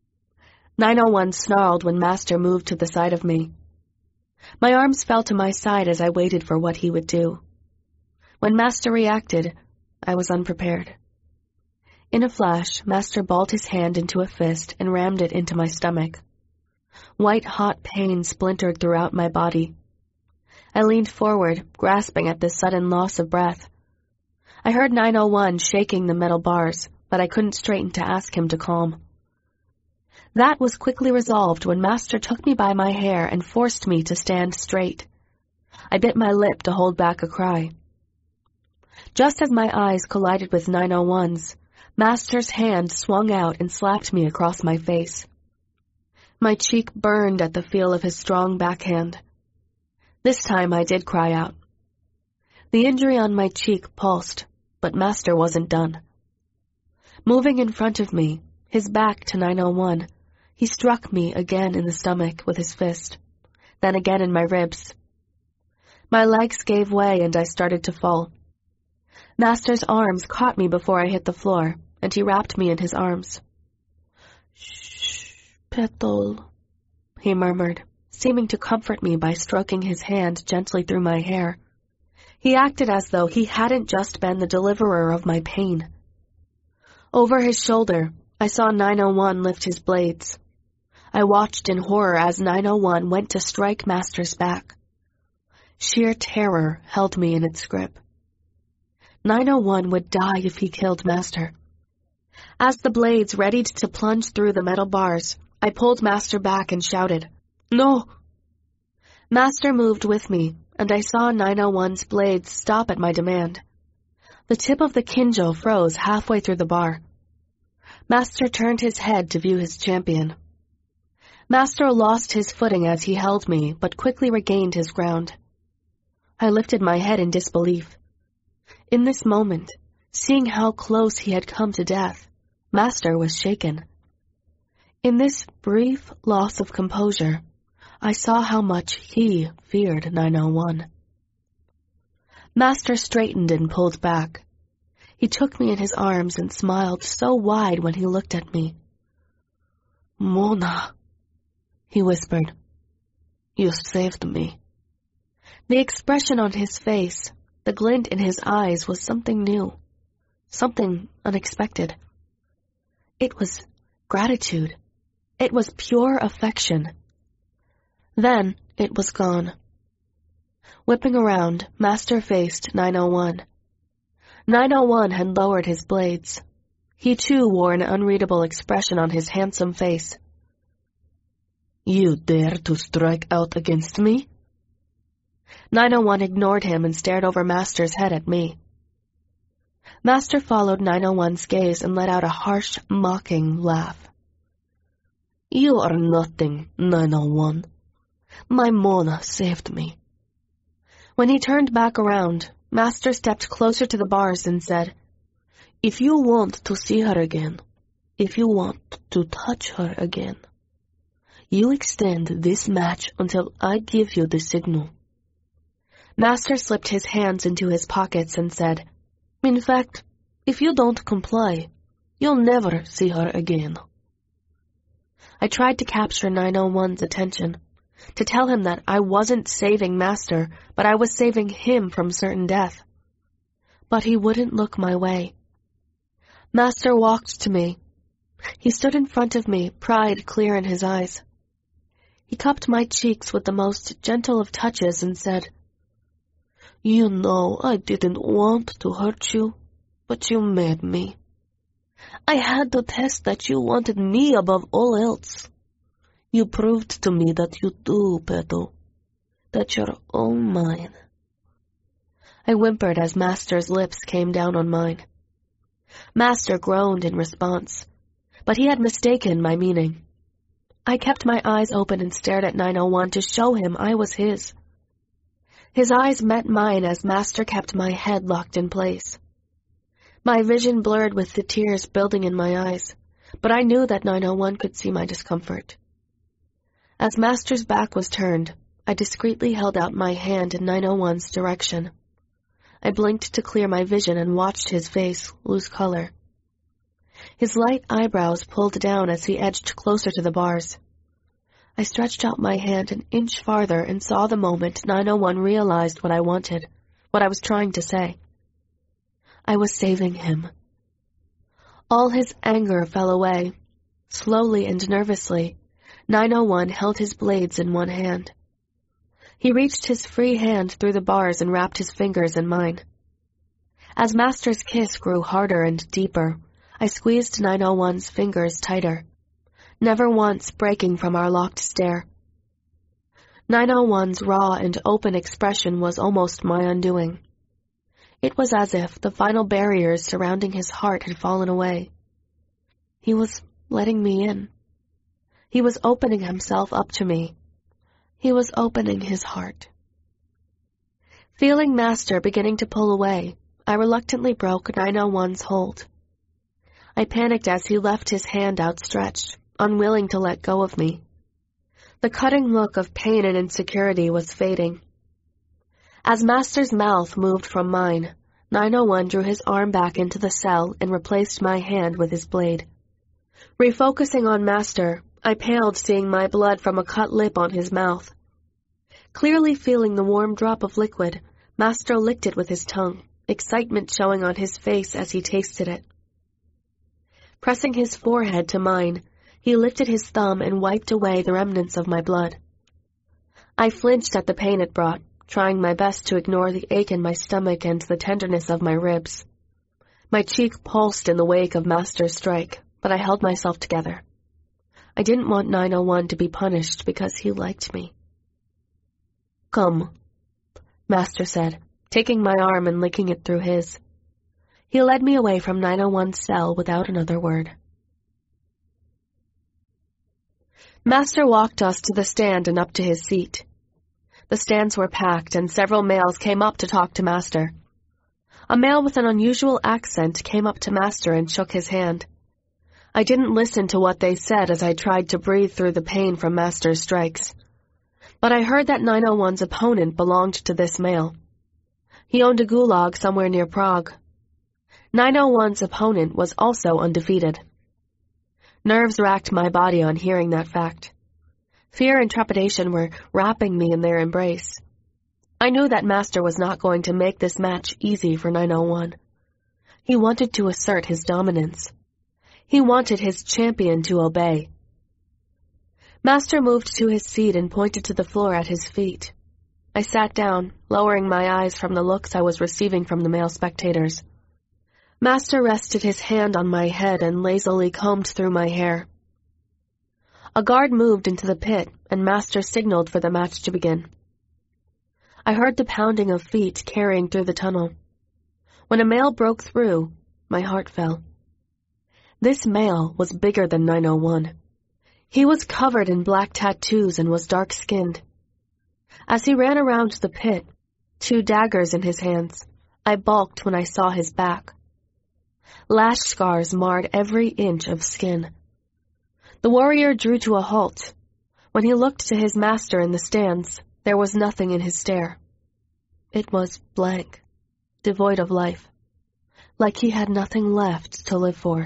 901 snarled when Master moved to the side of me. My arms fell to my side as I waited for what he would do. When Master reacted, I was unprepared. In a flash, Master balled his hand into a fist and rammed it into my stomach. White-hot pain splintered throughout my body. I leaned forward, grasping at this sudden loss of breath. I heard 901 shaking the metal bars, but I couldn't straighten to ask him to calm. That was quickly resolved when Master took me by my hair and forced me to stand straight. I bit my lip to hold back a cry. Just as my eyes collided with 901's, Master's hand swung out and slapped me across my face. My cheek burned at the feel of his strong backhand. This time I did cry out. The injury on my cheek pulsed, but Master wasn't done. Moving in front of me, his back to 901, he struck me again in the stomach with his fist, then again in my ribs. My legs gave way and I started to fall. Master's arms caught me before I hit the floor, and he wrapped me in his arms. "Shh, Petal," he murmured, seeming to comfort me by stroking his hand gently through my hair. He acted as though he hadn't just been the deliverer of my pain. Over his shoulder, I saw 901 lift his blades. I watched in horror as 901 went to strike Master's back. Sheer terror held me in its grip. 901 would die if he killed Master. As the blades readied to plunge through the metal bars, I pulled Master back and shouted, "No!" Master moved with me, and I saw 901's blades stop at my demand. The tip of the kinjo froze halfway through the bar. Master turned his head to view his champion. Master lost his footing as he held me, but quickly regained his ground. I lifted my head in disbelief. In this moment, seeing how close he had come to death, Master was shaken. In this brief loss of composure, I saw how much he feared 901. Master straightened and pulled back. He took me in his arms and smiled so wide when he looked at me. "Mona," he whispered, "you saved me." The expression on his face, the glint in his eyes was something new, something unexpected. It was gratitude. It was pure affection. Then it was gone. Whipping around, Master faced 901. 901 had lowered his blades. He too wore an unreadable expression on his handsome face. "You dare to strike out against me?" 901 ignored him and stared over Master's head at me. Master followed 901's gaze and let out a harsh, mocking laugh. "You are nothing, 901. My Mona saved me." When he turned back around, Master stepped closer to the bars and said, "If you want to see her again, if you want to touch her again, you extend this match until I give you the signal." Master slipped his hands into his pockets and said, "In fact, if you don't comply, you'll never see her again." I tried to capture 901's attention, to tell him that I wasn't saving Master, but I was saving him from certain death. But he wouldn't look my way. Master walked to me. He stood in front of me, pride clear in his eyes. He cupped my cheeks with the most gentle of touches and said, "You know I didn't want to hurt you, but you made me. I had to test that you wanted me above all else. You proved to me that you do, Pedro, that you're all mine." I whimpered as Master's lips came down on mine. Master groaned in response, but he had mistaken my meaning. I kept my eyes open and stared at 901 to show him I was his. His eyes met mine as Master kept my head locked in place. My vision blurred with the tears building in my eyes, but I knew that 901 could see my discomfort. As Master's back was turned, I discreetly held out my hand in 901's direction. I blinked to clear my vision and watched his face lose color. His light eyebrows pulled down as he edged closer to the bars. I stretched out my hand an inch farther and saw the moment 901 realized what I wanted, what I was trying to say. I was saving him. All his anger fell away. Slowly and nervously, 901 held his blades in one hand. He reached his free hand through the bars and wrapped his fingers in mine. As Master's kiss grew harder and deeper, I squeezed 901's fingers tighter, never once breaking from our locked stare. 901's raw and open expression was almost my undoing. It was as if the final barriers surrounding his heart had fallen away. He was letting me in. He was opening himself up to me. He was opening his heart. Feeling Master beginning to pull away, I reluctantly broke 901's hold. I panicked as he left his hand outstretched, unwilling to let go of me. The cutting look of pain and insecurity was fading. As Master's mouth moved from mine, 901 drew his arm back into the cell and replaced my hand with his blade. Refocusing on Master, I paled seeing my blood from a cut lip on his mouth. Clearly feeling the warm drop of liquid, Master licked it with his tongue, excitement showing on his face as he tasted it. Pressing his forehead to mine, he lifted his thumb and wiped away the remnants of my blood. I flinched at the pain it brought, trying my best to ignore the ache in my stomach and the tenderness of my ribs. My cheek pulsed in the wake of Master's strike, but I held myself together. I didn't want 901 to be punished because he liked me. "Come," Master said, taking my arm and licking it through his. He led me away from 901's cell without another word. Master walked us to the stand and up to his seat. The stands were packed, and several males came up to talk to Master. A male with an unusual accent came up to Master and shook his hand. I didn't listen to what they said as I tried to breathe through the pain from Master's strikes. But I heard that 901's opponent belonged to this male. He owned a gulag somewhere near Prague. 901's opponent was also undefeated. Nerves racked my body on hearing that fact. Fear and trepidation were wrapping me in their embrace. I knew that Master was not going to make this match easy for 901. He wanted to assert his dominance. He wanted his champion to obey. Master moved to his seat and pointed to the floor at his feet. I sat down, lowering my eyes from the looks I was receiving from the male spectators. Master rested his hand on my head and lazily combed through my hair. A guard moved into the pit, and Master signaled for the match to begin. I heard the pounding of feet carrying through the tunnel. When a male broke through, my heart fell. This male was bigger than 901. He was covered in black tattoos and was dark-skinned. As he ran around the pit, 2 daggers in his hands, I balked when I saw his back. Lash scars marred every inch of skin. The warrior drew to a halt. When he looked to his master in the stands, there was nothing in his stare. It was blank, devoid of life, like he had nothing left to live for.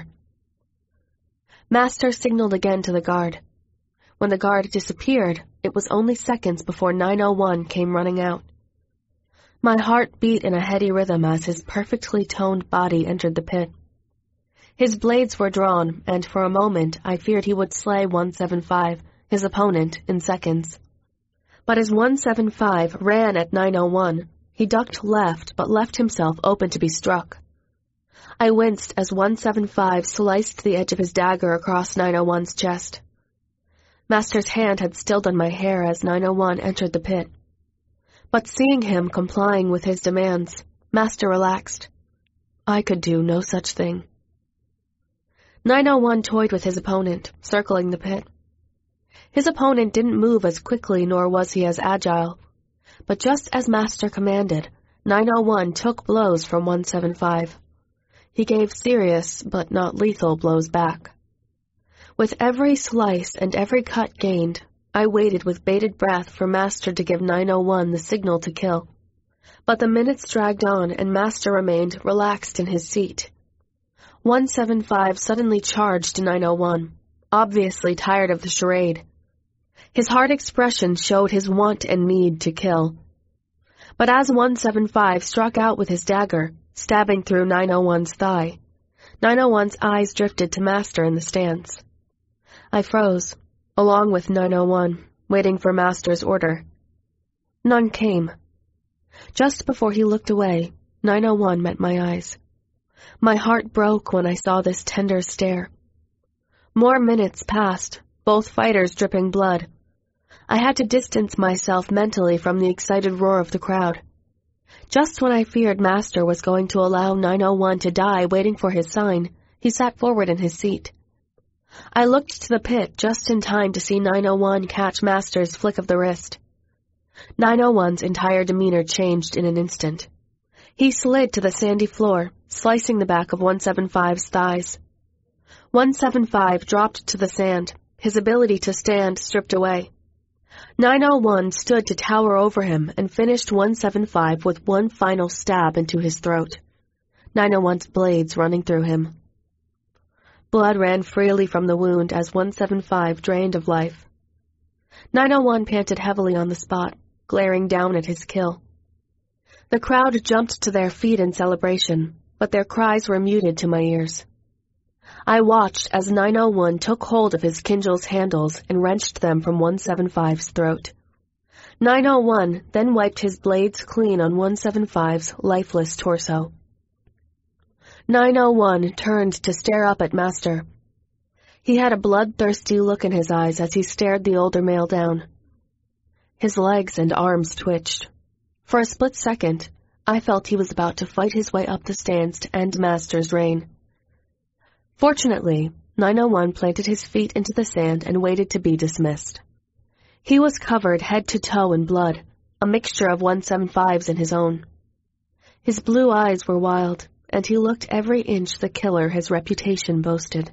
Master signaled again to the guard. When the guard disappeared, it was only seconds before 901 came running out. My heart beat in a heady rhythm as his perfectly toned body entered the pit. His blades were drawn, and for a moment I feared he would slay 175, his opponent, in seconds. But as 175 ran at 901, he ducked left but left himself open to be struck. I winced as 175 sliced the edge of his dagger across 901's chest. Master's hand had still done my hair as 901 entered the pit. But seeing him complying with his demands, Master relaxed. I could do no such thing. 901 toyed with his opponent, circling the pit. His opponent didn't move as quickly nor was he as agile, but just as Master commanded, 901 took blows from 175. He gave serious but not lethal blows back. With every slice and every cut gained, I waited with bated breath for Master to give 901 the signal to kill. But the minutes dragged on and Master remained relaxed in his seat. 175 suddenly charged 901, obviously tired of the charade. His hard expression showed his want and need to kill. But as 175 struck out with his dagger, stabbing through 901's thigh, 901's eyes drifted to Master in the stands. I froze, along with 901, waiting for Master's order. None came. Just before he looked away, 901 met my eyes. My heart broke when I saw this tender stare. More minutes passed, both fighters dripping blood. I had to distance myself mentally from the excited roar of the crowd. Just when I feared Master was going to allow 901 to die waiting for his sign, he sat forward in his seat. I looked to the pit just in time to see 901 catch Master's flick of the wrist. 901's entire demeanor changed in an instant. He slid to the sandy floor, slicing the back of 175's thighs. 175 dropped to the sand, his ability to stand stripped away. 901 stood to tower over him and finished 175 with one final stab into his throat, 901's blades running through him. Blood ran freely from the wound as 175 drained of life. 901 panted heavily on the spot, glaring down at his kill. The crowd jumped to their feet in celebration, but their cries were muted to my ears. I watched as 901 took hold of his Kinjal's handles and wrenched them from 175's throat. 901 then wiped his blades clean on 175's lifeless torso. 901 turned to stare up at Master. He had a bloodthirsty look in his eyes as he stared the older male down. His legs and arms twitched. For a split second, I felt he was about to fight his way up the stands to end Master's reign. Fortunately, 901 planted his feet into the sand and waited to be dismissed. He was covered head to toe in blood, a mixture of 175's and his own. His blue eyes were wild, and he looked every inch the killer his reputation boasted.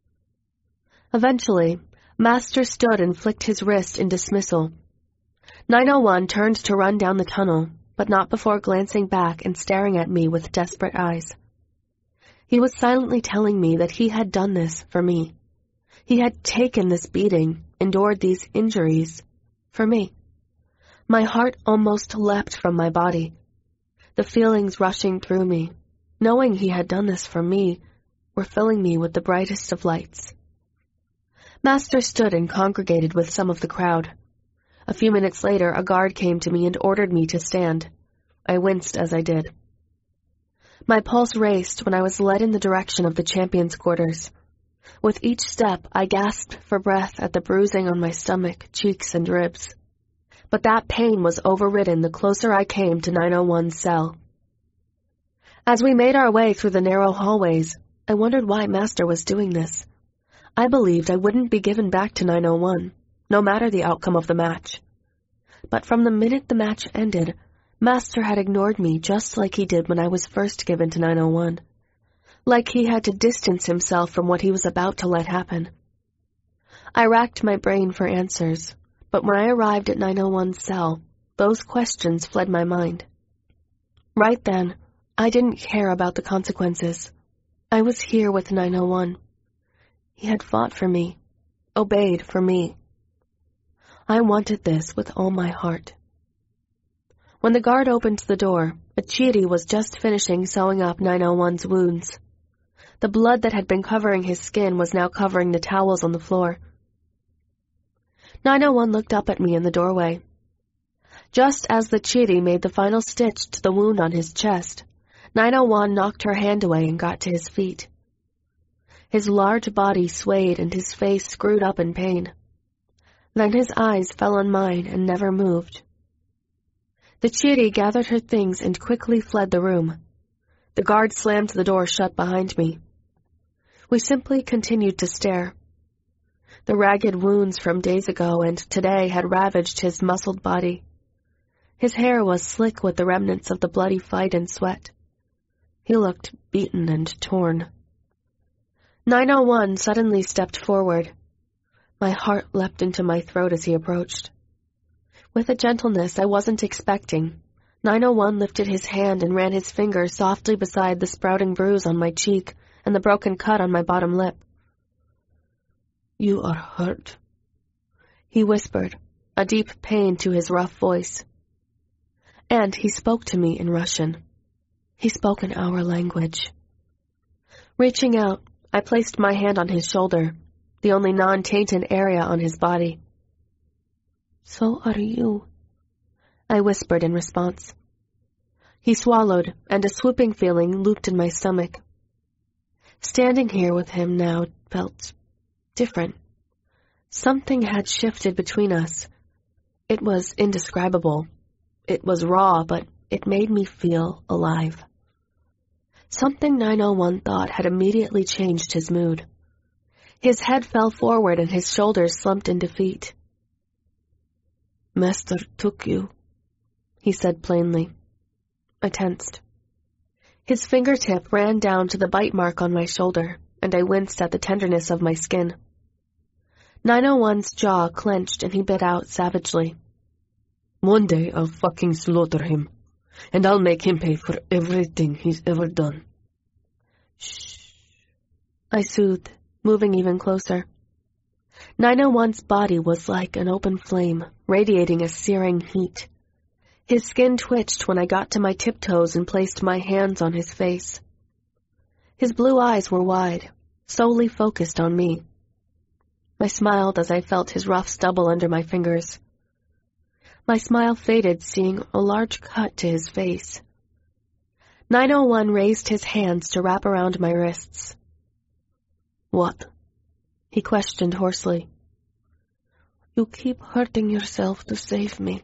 Eventually, Master stood and flicked his wrist in dismissal. 901 turned to run down the tunnel, but not before glancing back and staring at me with desperate eyes. He was silently telling me that he had done this for me. He had taken this beating, endured these injuries, for me. My heart almost leapt from my body. The feelings rushing through me, knowing he had done this for me, were filling me with the brightest of lights. Master stood and congregated with some of the crowd. A few minutes later, a guard came to me and ordered me to stand. I winced as I did. My pulse raced when I was led in the direction of the champion's quarters. With each step, I gasped for breath at the bruising on my stomach, cheeks, and ribs. But that pain was overridden the closer I came to 901's cell. As we made our way through the narrow hallways, I wondered why Master was doing this. I believed I wouldn't be given back to 901, no matter the outcome of the match. But from the minute the match ended, Master had ignored me just like he did when I was first given to 901. Like he had to distance himself from what he was about to let happen. I racked my brain for answers, but when I arrived at 901's cell, those questions fled my mind. Right then, I didn't care about the consequences. I was here with 901. He had fought for me, obeyed for me. I wanted this with all my heart. When the guard opened the door, Achiri was just finishing sewing up 901's wounds. The blood that had been covering his skin was now covering the towels on the floor. 901 looked up at me in the doorway. Just as the Chiri made the final stitch to the wound on his chest, 901 knocked her hand away and got to his feet. His large body swayed and his face screwed up in pain. Then his eyes fell on mine and never moved. The Chiri gathered her things and quickly fled the room. The guard slammed the door shut behind me. We simply continued to stare. The ragged wounds from days ago and today had ravaged his muscled body. His hair was slick with the remnants of the bloody fight and sweat. He looked beaten and torn. 901 suddenly stepped forward. My heart leapt into my throat as he approached. With a gentleness I wasn't expecting, 901 lifted his hand and ran his finger softly beside the sprouting bruise on my cheek and the broken cut on my bottom lip. "You are hurt," he whispered, a deep pain to his rough voice. And he spoke to me in Russian. He spoke in our language. Reaching out, I placed my hand on his shoulder, the only non-tainted area on his body. "So are you," I whispered in response. He swallowed, and a swooping feeling looped in my stomach. Standing here with him now felt different. Something had shifted between us. It was indescribable. It was raw, but it made me feel alive. Something 901 thought had immediately changed his mood. His head fell forward and his shoulders slumped in defeat. "Master took you," he said plainly. I tensed. His fingertip ran down to the bite mark on my shoulder, and I winced at the tenderness of my skin. 901's jaw clenched and he bit out savagely. "One day I'll fucking slaughter him, and I'll make him pay for everything he's ever done." "Shh," I soothed, moving even closer. 901's body was like an open flame, radiating a searing heat. His skin twitched when I got to my tiptoes and placed my hands on his face. His blue eyes were wide, solely focused on me. I smiled as I felt his rough stubble under my fingers. My smile faded, seeing a large cut to his face. 901 raised his hands to wrap around my wrists. "What?" he questioned hoarsely. "You keep hurting yourself to save me."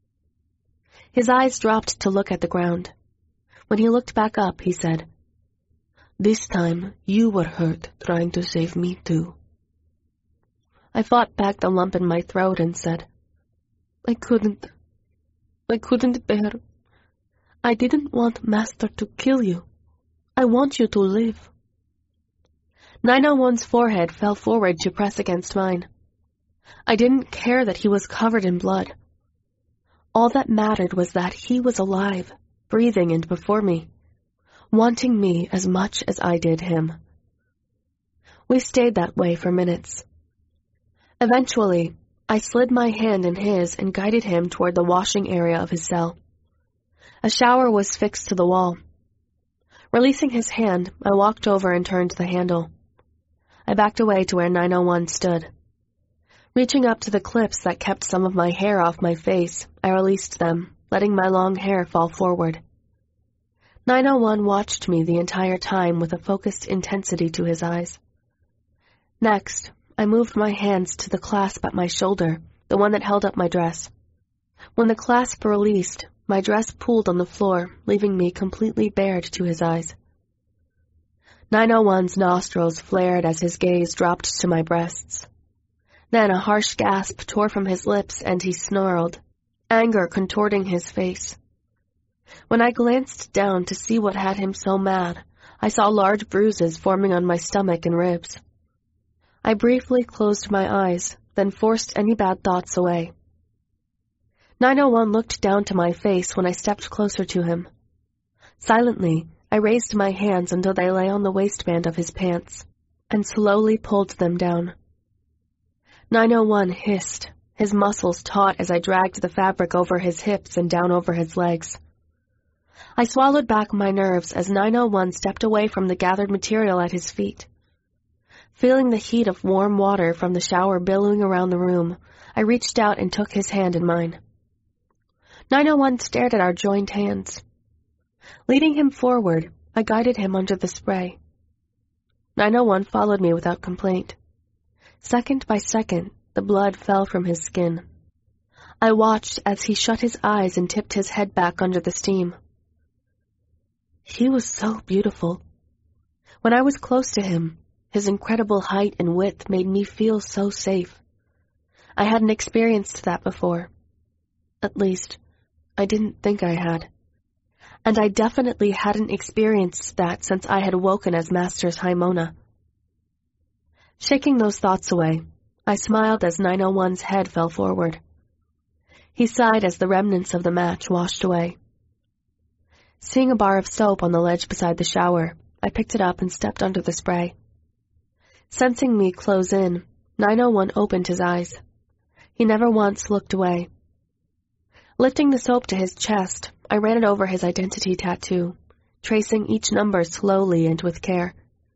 His eyes dropped to look at the ground. When he looked back up, he said, "This time you were hurt trying to save me too." I fought back the lump in my throat and said, I couldn't bear. I didn't want Master to kill you. I want you to live." 901's forehead fell forward to press against mine. I didn't care that he was covered in blood. All that mattered was that he was alive, breathing and before me, wanting me as much as I did him. We stayed that way for minutes. Eventually, I slid my hand in his and guided him toward the washing area of his cell. A shower was fixed to the wall. Releasing his hand, I walked over and turned the handle. I backed away to where 901 stood. Reaching up to the clips that kept some of my hair off my face, I released them, letting my long hair fall forward. 901 watched me the entire time with a focused intensity to his eyes. Next, I moved my hands to the clasp at my shoulder, the one that held up my dress. When the clasp released, my dress pooled on the floor, leaving me completely bared to his eyes. 901's nostrils flared as his gaze dropped to my breasts. Then a harsh gasp tore from his lips and he snarled, anger contorting his face. When I glanced down to see what had him so mad, I saw large bruises forming on my stomach and ribs. I briefly closed my eyes, then forced any bad thoughts away. 901 looked down to my face when I stepped closer to him. Silently, I raised my hands until they lay on the waistband of his pants, and slowly pulled them down. 901 hissed, his muscles taut as I dragged the fabric over his hips and down over his legs. I swallowed back my nerves as 901 stepped away from the gathered material at his feet. Feeling the heat of warm water from the shower billowing around the room, I reached out and took his hand in mine. 901 stared at our joined hands. Leading him forward, I guided him under the spray. 901 followed me without complaint. Second by second, the blood fell from his skin. I watched as he shut his eyes and tipped his head back under the steam. He was so beautiful. When I was close to him, his incredible height and width made me feel so safe. I hadn't experienced that before. At least, I didn't think I had. And I definitely hadn't experienced that since I had woken as Master's Haimona. Shaking those thoughts away, I smiled as 901's head fell forward. He sighed as the remnants of the match washed away. Seeing a bar of soap on the ledge beside the shower, I picked it up and stepped under the spray. Sensing me close in, 901 opened his eyes. He never once looked away. Lifting the soap to his chest, I ran it over his identity tattoo, tracing each number slowly and with care.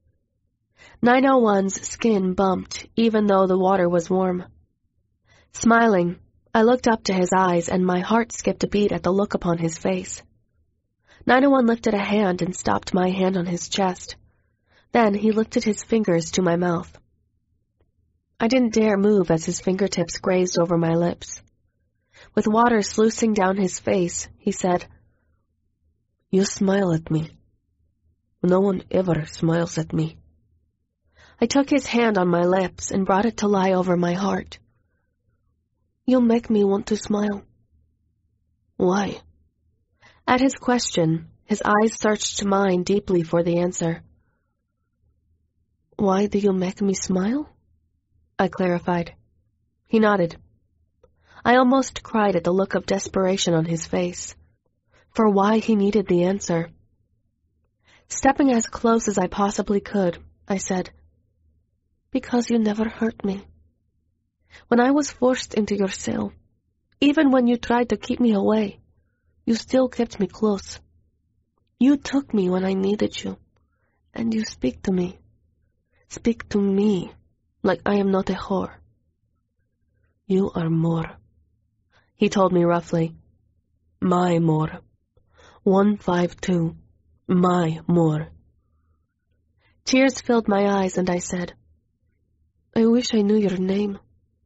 901's skin bumped, even though the water was warm. Smiling, I looked up to his eyes, and my heart skipped a beat at the look upon his face. 901 lifted a hand and stopped my hand on his chest. Then he lifted his fingers to my mouth. I didn't dare move as his fingertips grazed over my lips. With water sluicing down his face, he said, "You smile at me. No one ever smiles at me." I took his hand on my lips and brought it to lie over my heart. "You make me want to smile." "Why?" At his question, his eyes searched mine deeply for the answer. "Why do you make me smile?" I clarified. He nodded. I almost cried at the look of desperation on his face. For why he needed the answer. Stepping as close as I possibly could, I said, "Because you never hurt me. When I was forced into your cell, even when you tried to keep me away, you still kept me close. You took me when I needed you, and you speak to me. Speak to me like I am not a whore. You are more," he told me roughly. "My more. 152. My more." Tears filled my eyes, and I said, "I wish I knew your name."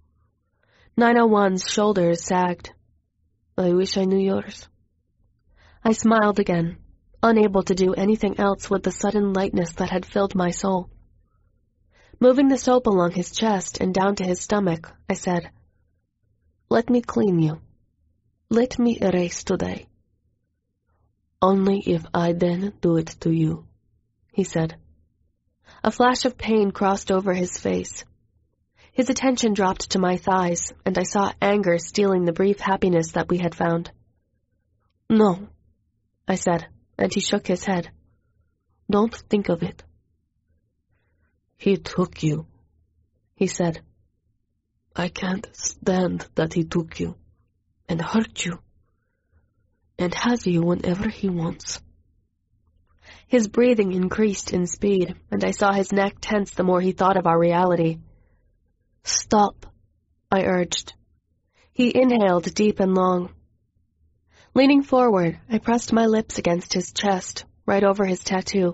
901's shoulders sagged. "I wish I knew yours." I smiled again, unable to do anything else with the sudden lightness that had filled my soul. Moving the soap along his chest and down to his stomach, I said, "Let me clean you. Let me erase today." "Only if I then do it to you," he said. A flash of pain crossed over his face. His attention dropped to my thighs, and I saw anger stealing the brief happiness that we had found. "No," I said, and he shook his head. "Don't think of it." "He took you," he said. "I can't stand that he took you, and hurt you, and has you whenever he wants." His breathing increased in speed, and I saw his neck tense the more he thought of our reality. "Stop," I urged. He inhaled deep and long. Leaning forward, I pressed my lips against his chest, right over his tattoo.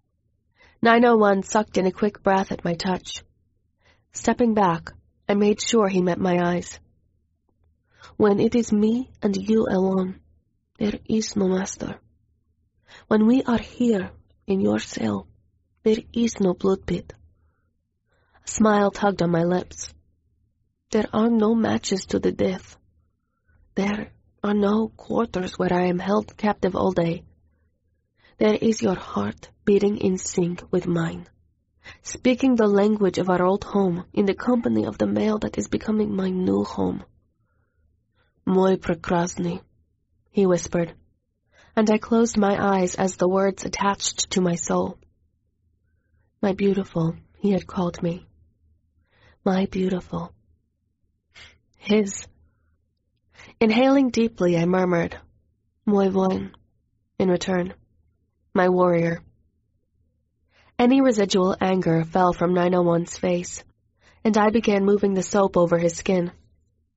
901 sucked in a quick breath at my touch. Stepping back, I made sure he met my eyes. "When it is me and you alone, there is no master. When we are here, in your cell, there is no blood pit." A smile tugged on my lips. "There are no matches to the death. There are no quarters where I am held captive all day. There is your heart beating in sync with mine, speaking the language of our old home in the company of the male that is becoming my new home." "Moi prekrasny," he whispered, and I closed my eyes as the words attached to my soul. My beautiful, he had called me. My beautiful. His. Inhaling deeply, I murmured, "Moi voin," in return. My warrior. Any residual anger fell from 901's face, and I began moving the soap over his skin.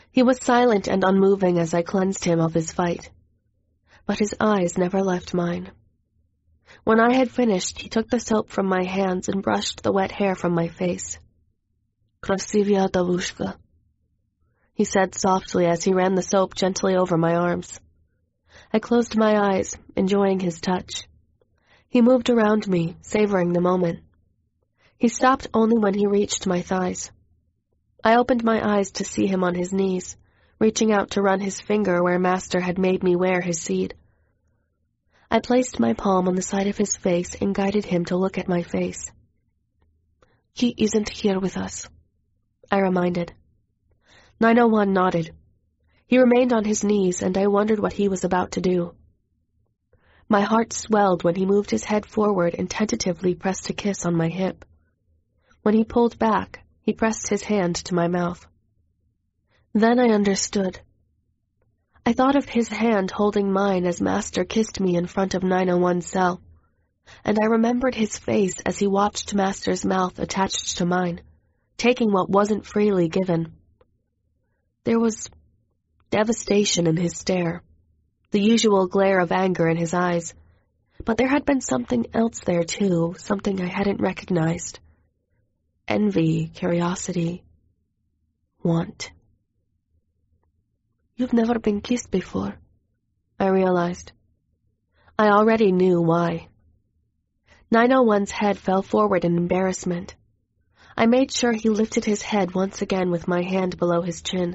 He was silent and unmoving as I cleansed him of his fight, but his eyes never left mine. When I had finished, he took the soap from my hands and brushed the wet hair from my face. "Krasivya Davushka," he said softly as he ran the soap gently over my arms. I closed my eyes, enjoying his touch. He moved around me, savoring the moment. He stopped only when he reached my thighs. I opened my eyes to see him on his knees, reaching out to run his finger where Master had made me wear his seed. I placed my palm on the side of his face and guided him to look at my face. "He isn't here with us," I reminded. 901 nodded. He remained on his knees, and I wondered what he was about to do. My heart swelled when he moved his head forward and tentatively pressed a kiss on my hip. When he pulled back, he pressed his hand to my mouth. Then I understood. I thought of his hand holding mine as Master kissed me in front of 901's cell, and I remembered his face as he watched Master's mouth attached to mine, taking what wasn't freely given. There was devastation in his stare, the usual glare of anger in his eyes, but there had been something else there too, something I hadn't recognized. Envy, curiosity, want. "You've never been kissed before," I realized. I already knew why. 901's head fell forward in embarrassment. I made sure he lifted his head once again with my hand below his chin.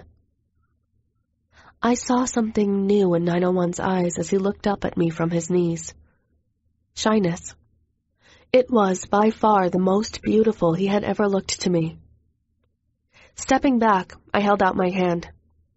I saw something new in 901's eyes as he looked up at me from his knees. Shyness. It was, by far, the most beautiful he had ever looked to me. Stepping back, I held out my hand.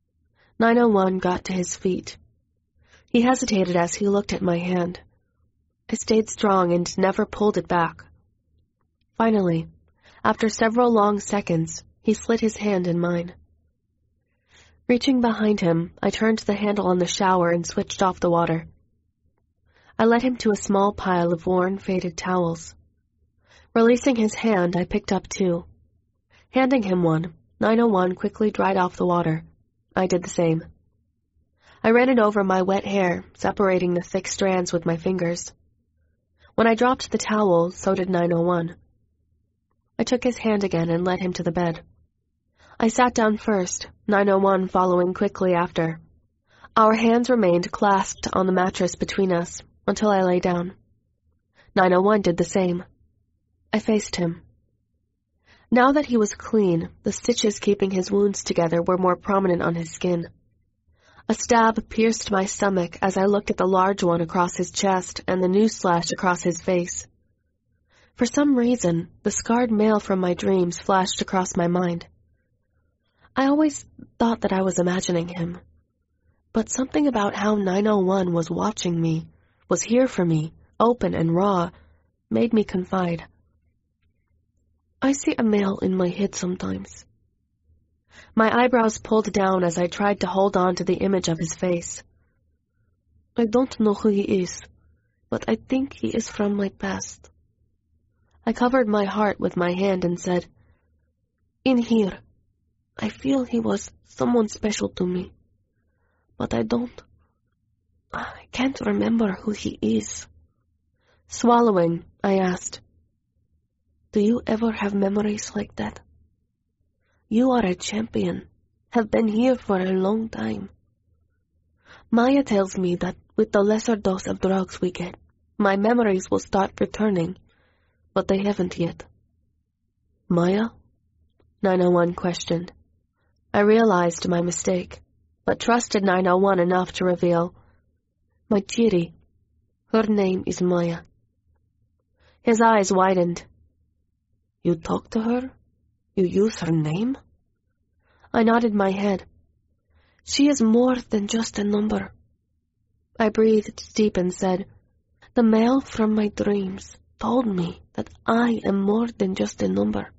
901 got to his feet. He hesitated as he looked at my hand. I stayed strong and never pulled it back. Finally, after several long seconds, he slid his hand in mine. Reaching behind him, I turned the handle on the shower and switched off the water. I led him to a small pile of worn, faded towels. Releasing his hand, I picked up two. Handing him one, 901 quickly dried off the water. I did the same. I ran it over my wet hair, separating the thick strands with my fingers. When I dropped the towel, so did 901. I took his hand again and led him to the bed. I sat down first, 901 following quickly after. Our hands remained clasped on the mattress between us until I lay down. 901 did the same. I faced him. Now that he was clean, the stitches keeping his wounds together were more prominent on his skin. A stab pierced my stomach as I looked at the large one across his chest and the new slash across his face. For some reason, the scarred male from my dreams flashed across my mind. I always thought that I was imagining him, but something about how 901 was watching me, was here for me, open and raw, made me confide. "I see a male in my head sometimes." My eyebrows pulled down as I tried to hold on to the image of his face. "I don't know who he is, but I think he is from my past." I covered my heart with my hand and said, "In here, I feel he was someone special to me, but I can't remember who he is." Swallowing, I asked, "Do you ever have memories like that? You are a champion, have been here for a long time. Maya tells me that with the lesser dose of drugs we get, my memories will start returning, but they haven't yet." "Maya?" 901 questioned. I realized my mistake, but trusted 901 enough to reveal, "My Chiri, her name is Maya." His eyes widened. "You talk to her? You use her name?" I nodded my head. "She is more than just a number." I breathed deep and said, "The male from my dreams told me that I am more than just a number."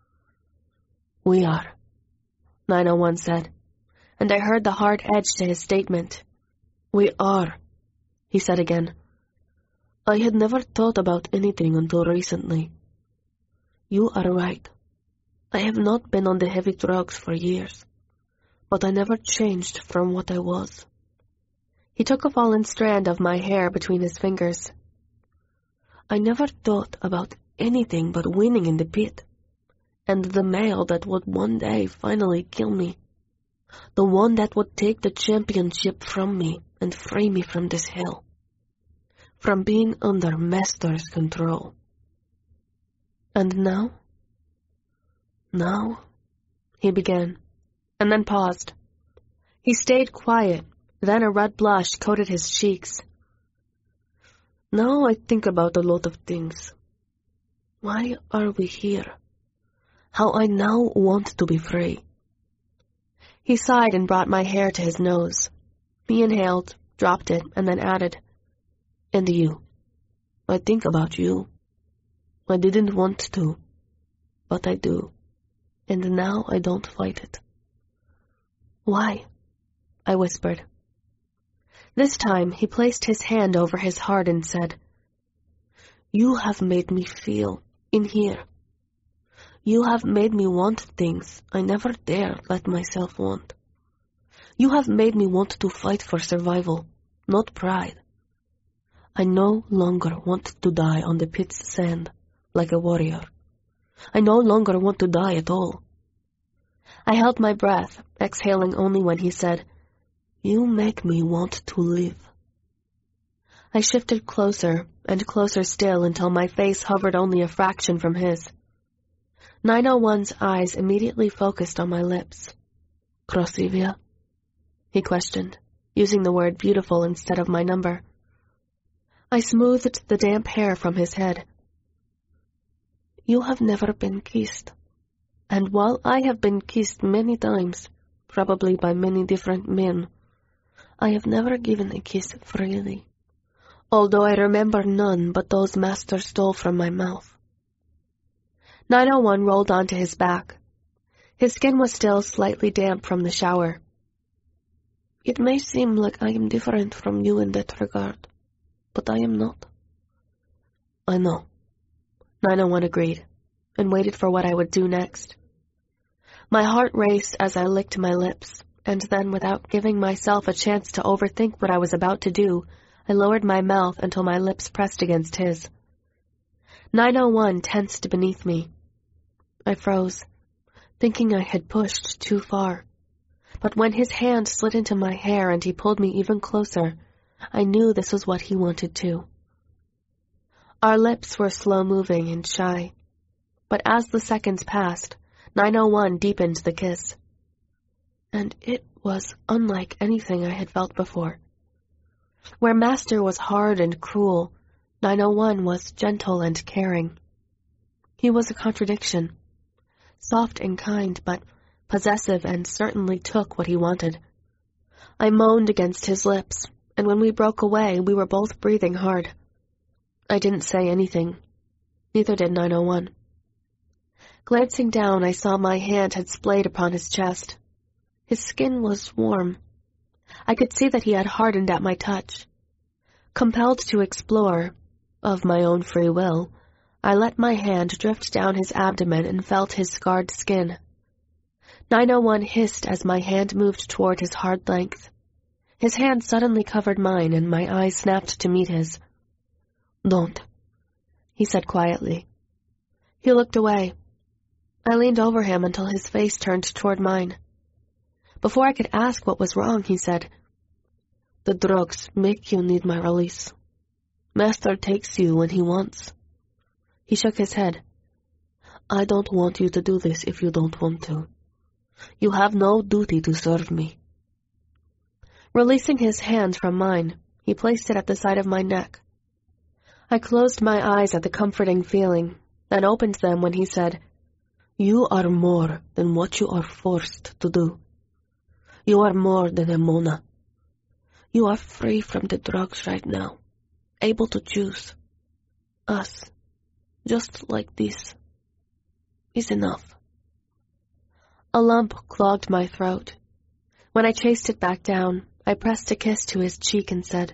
"We are," 901 said, and I heard the hard edge to his statement. "We are," he said again. "I had never thought about anything until recently. You are right. I have not been on the heavy drugs for years, but I never changed from what I was. He took a fallen strand of my hair between his fingers. I never thought about anything but winning in the pit, and the male that would one day finally kill me. The one that would take the championship from me and free me from this hell. From being under Master's control. And now? Now? He began, and then paused. He stayed quiet, then a red blush coated his cheeks. Now I think about a lot of things. Why are we here? How I now want to be free. He sighed and brought my hair to his nose. He inhaled, dropped it, and then added, And you. I think about you. I didn't want to, but I do. And now I don't fight it. Why? I whispered. This time he placed his hand over his heart and said, You have made me feel in here. You have made me want things I never dare let myself want. You have made me want to fight for survival, not pride. I no longer want to die on the pit's sand like a warrior. I no longer want to die at all. I held my breath, exhaling only when he said, You make me want to live. I shifted closer and closer still until my face hovered only a fraction from his. 901's eyes immediately focused on my lips. Krasivia? He questioned, using the word beautiful instead of my number. I smoothed the damp hair from his head. You have never been kissed. And while I have been kissed many times, probably by many different men, I have never given a kiss freely, although I remember none but those Master stole from my mouth. 901 rolled onto his back. His skin was still slightly damp from the shower. It may seem like I am different from you in that regard, but I am not. I know. 901 agreed, and waited for what I would do next. My heart raced as I licked my lips, and then without giving myself a chance to overthink what I was about to do, I lowered my mouth until my lips pressed against his. 901 tensed beneath me. I froze, thinking I had pushed too far. But when his hand slid into my hair and he pulled me even closer, I knew this was what he wanted too. Our lips were slow-moving and shy, but as the seconds passed, 901 deepened the kiss. And it was unlike anything I had felt before. Where Master was hard and cruel, 901 was gentle and caring. He was a contradiction. Soft and kind, but possessive and certainly took what he wanted. I moaned against his lips, and when we broke away, we were both breathing hard. I didn't say anything. Neither did 901. Glancing down, I saw my hand had splayed upon his chest. His skin was warm. I could see that he had hardened at my touch. Compelled to explore, of my own free will, I let my hand drift down his abdomen and felt his scarred skin. 901 hissed as my hand moved toward his hard length. His hand suddenly covered mine, and my eyes snapped to meet his. Don't, he said quietly. He looked away. I leaned over him until his face turned toward mine. Before I could ask what was wrong, he said, The drugs make you need my release. Master takes you when he wants. He shook his head. I don't want you to do this if you don't want to. You have no duty to serve me. Releasing his hand from mine, he placed it at the side of my neck. I closed my eyes at the comforting feeling, then opened them when he said, You are more than what you are forced to do. You are more than a Mona. You are free from the drugs right now, able to choose. Us, just like this, is enough. A lump clogged my throat. When I chased it back down, I pressed a kiss to his cheek and said,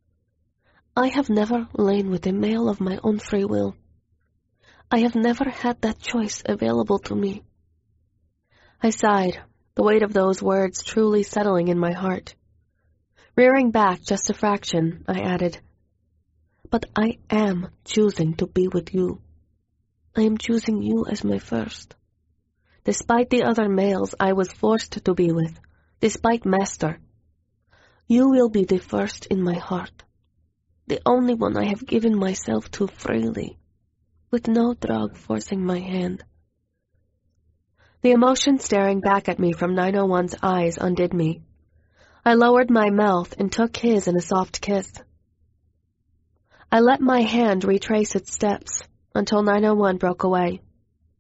I have never lain with a male of my own free will. I have never had that choice available to me. I sighed, the weight of those words truly settling in my heart. Rearing back just a fraction, I added, "But I am choosing to be with you. I am choosing you as my first. Despite the other males I was forced to be with, despite Master, you will be the first in my heart, the only one I have given myself to freely, with no drug forcing my hand." The emotion staring back at me from 901's eyes undid me. I lowered my mouth and took his in a soft kiss. I let my hand retrace its steps until 901 broke away.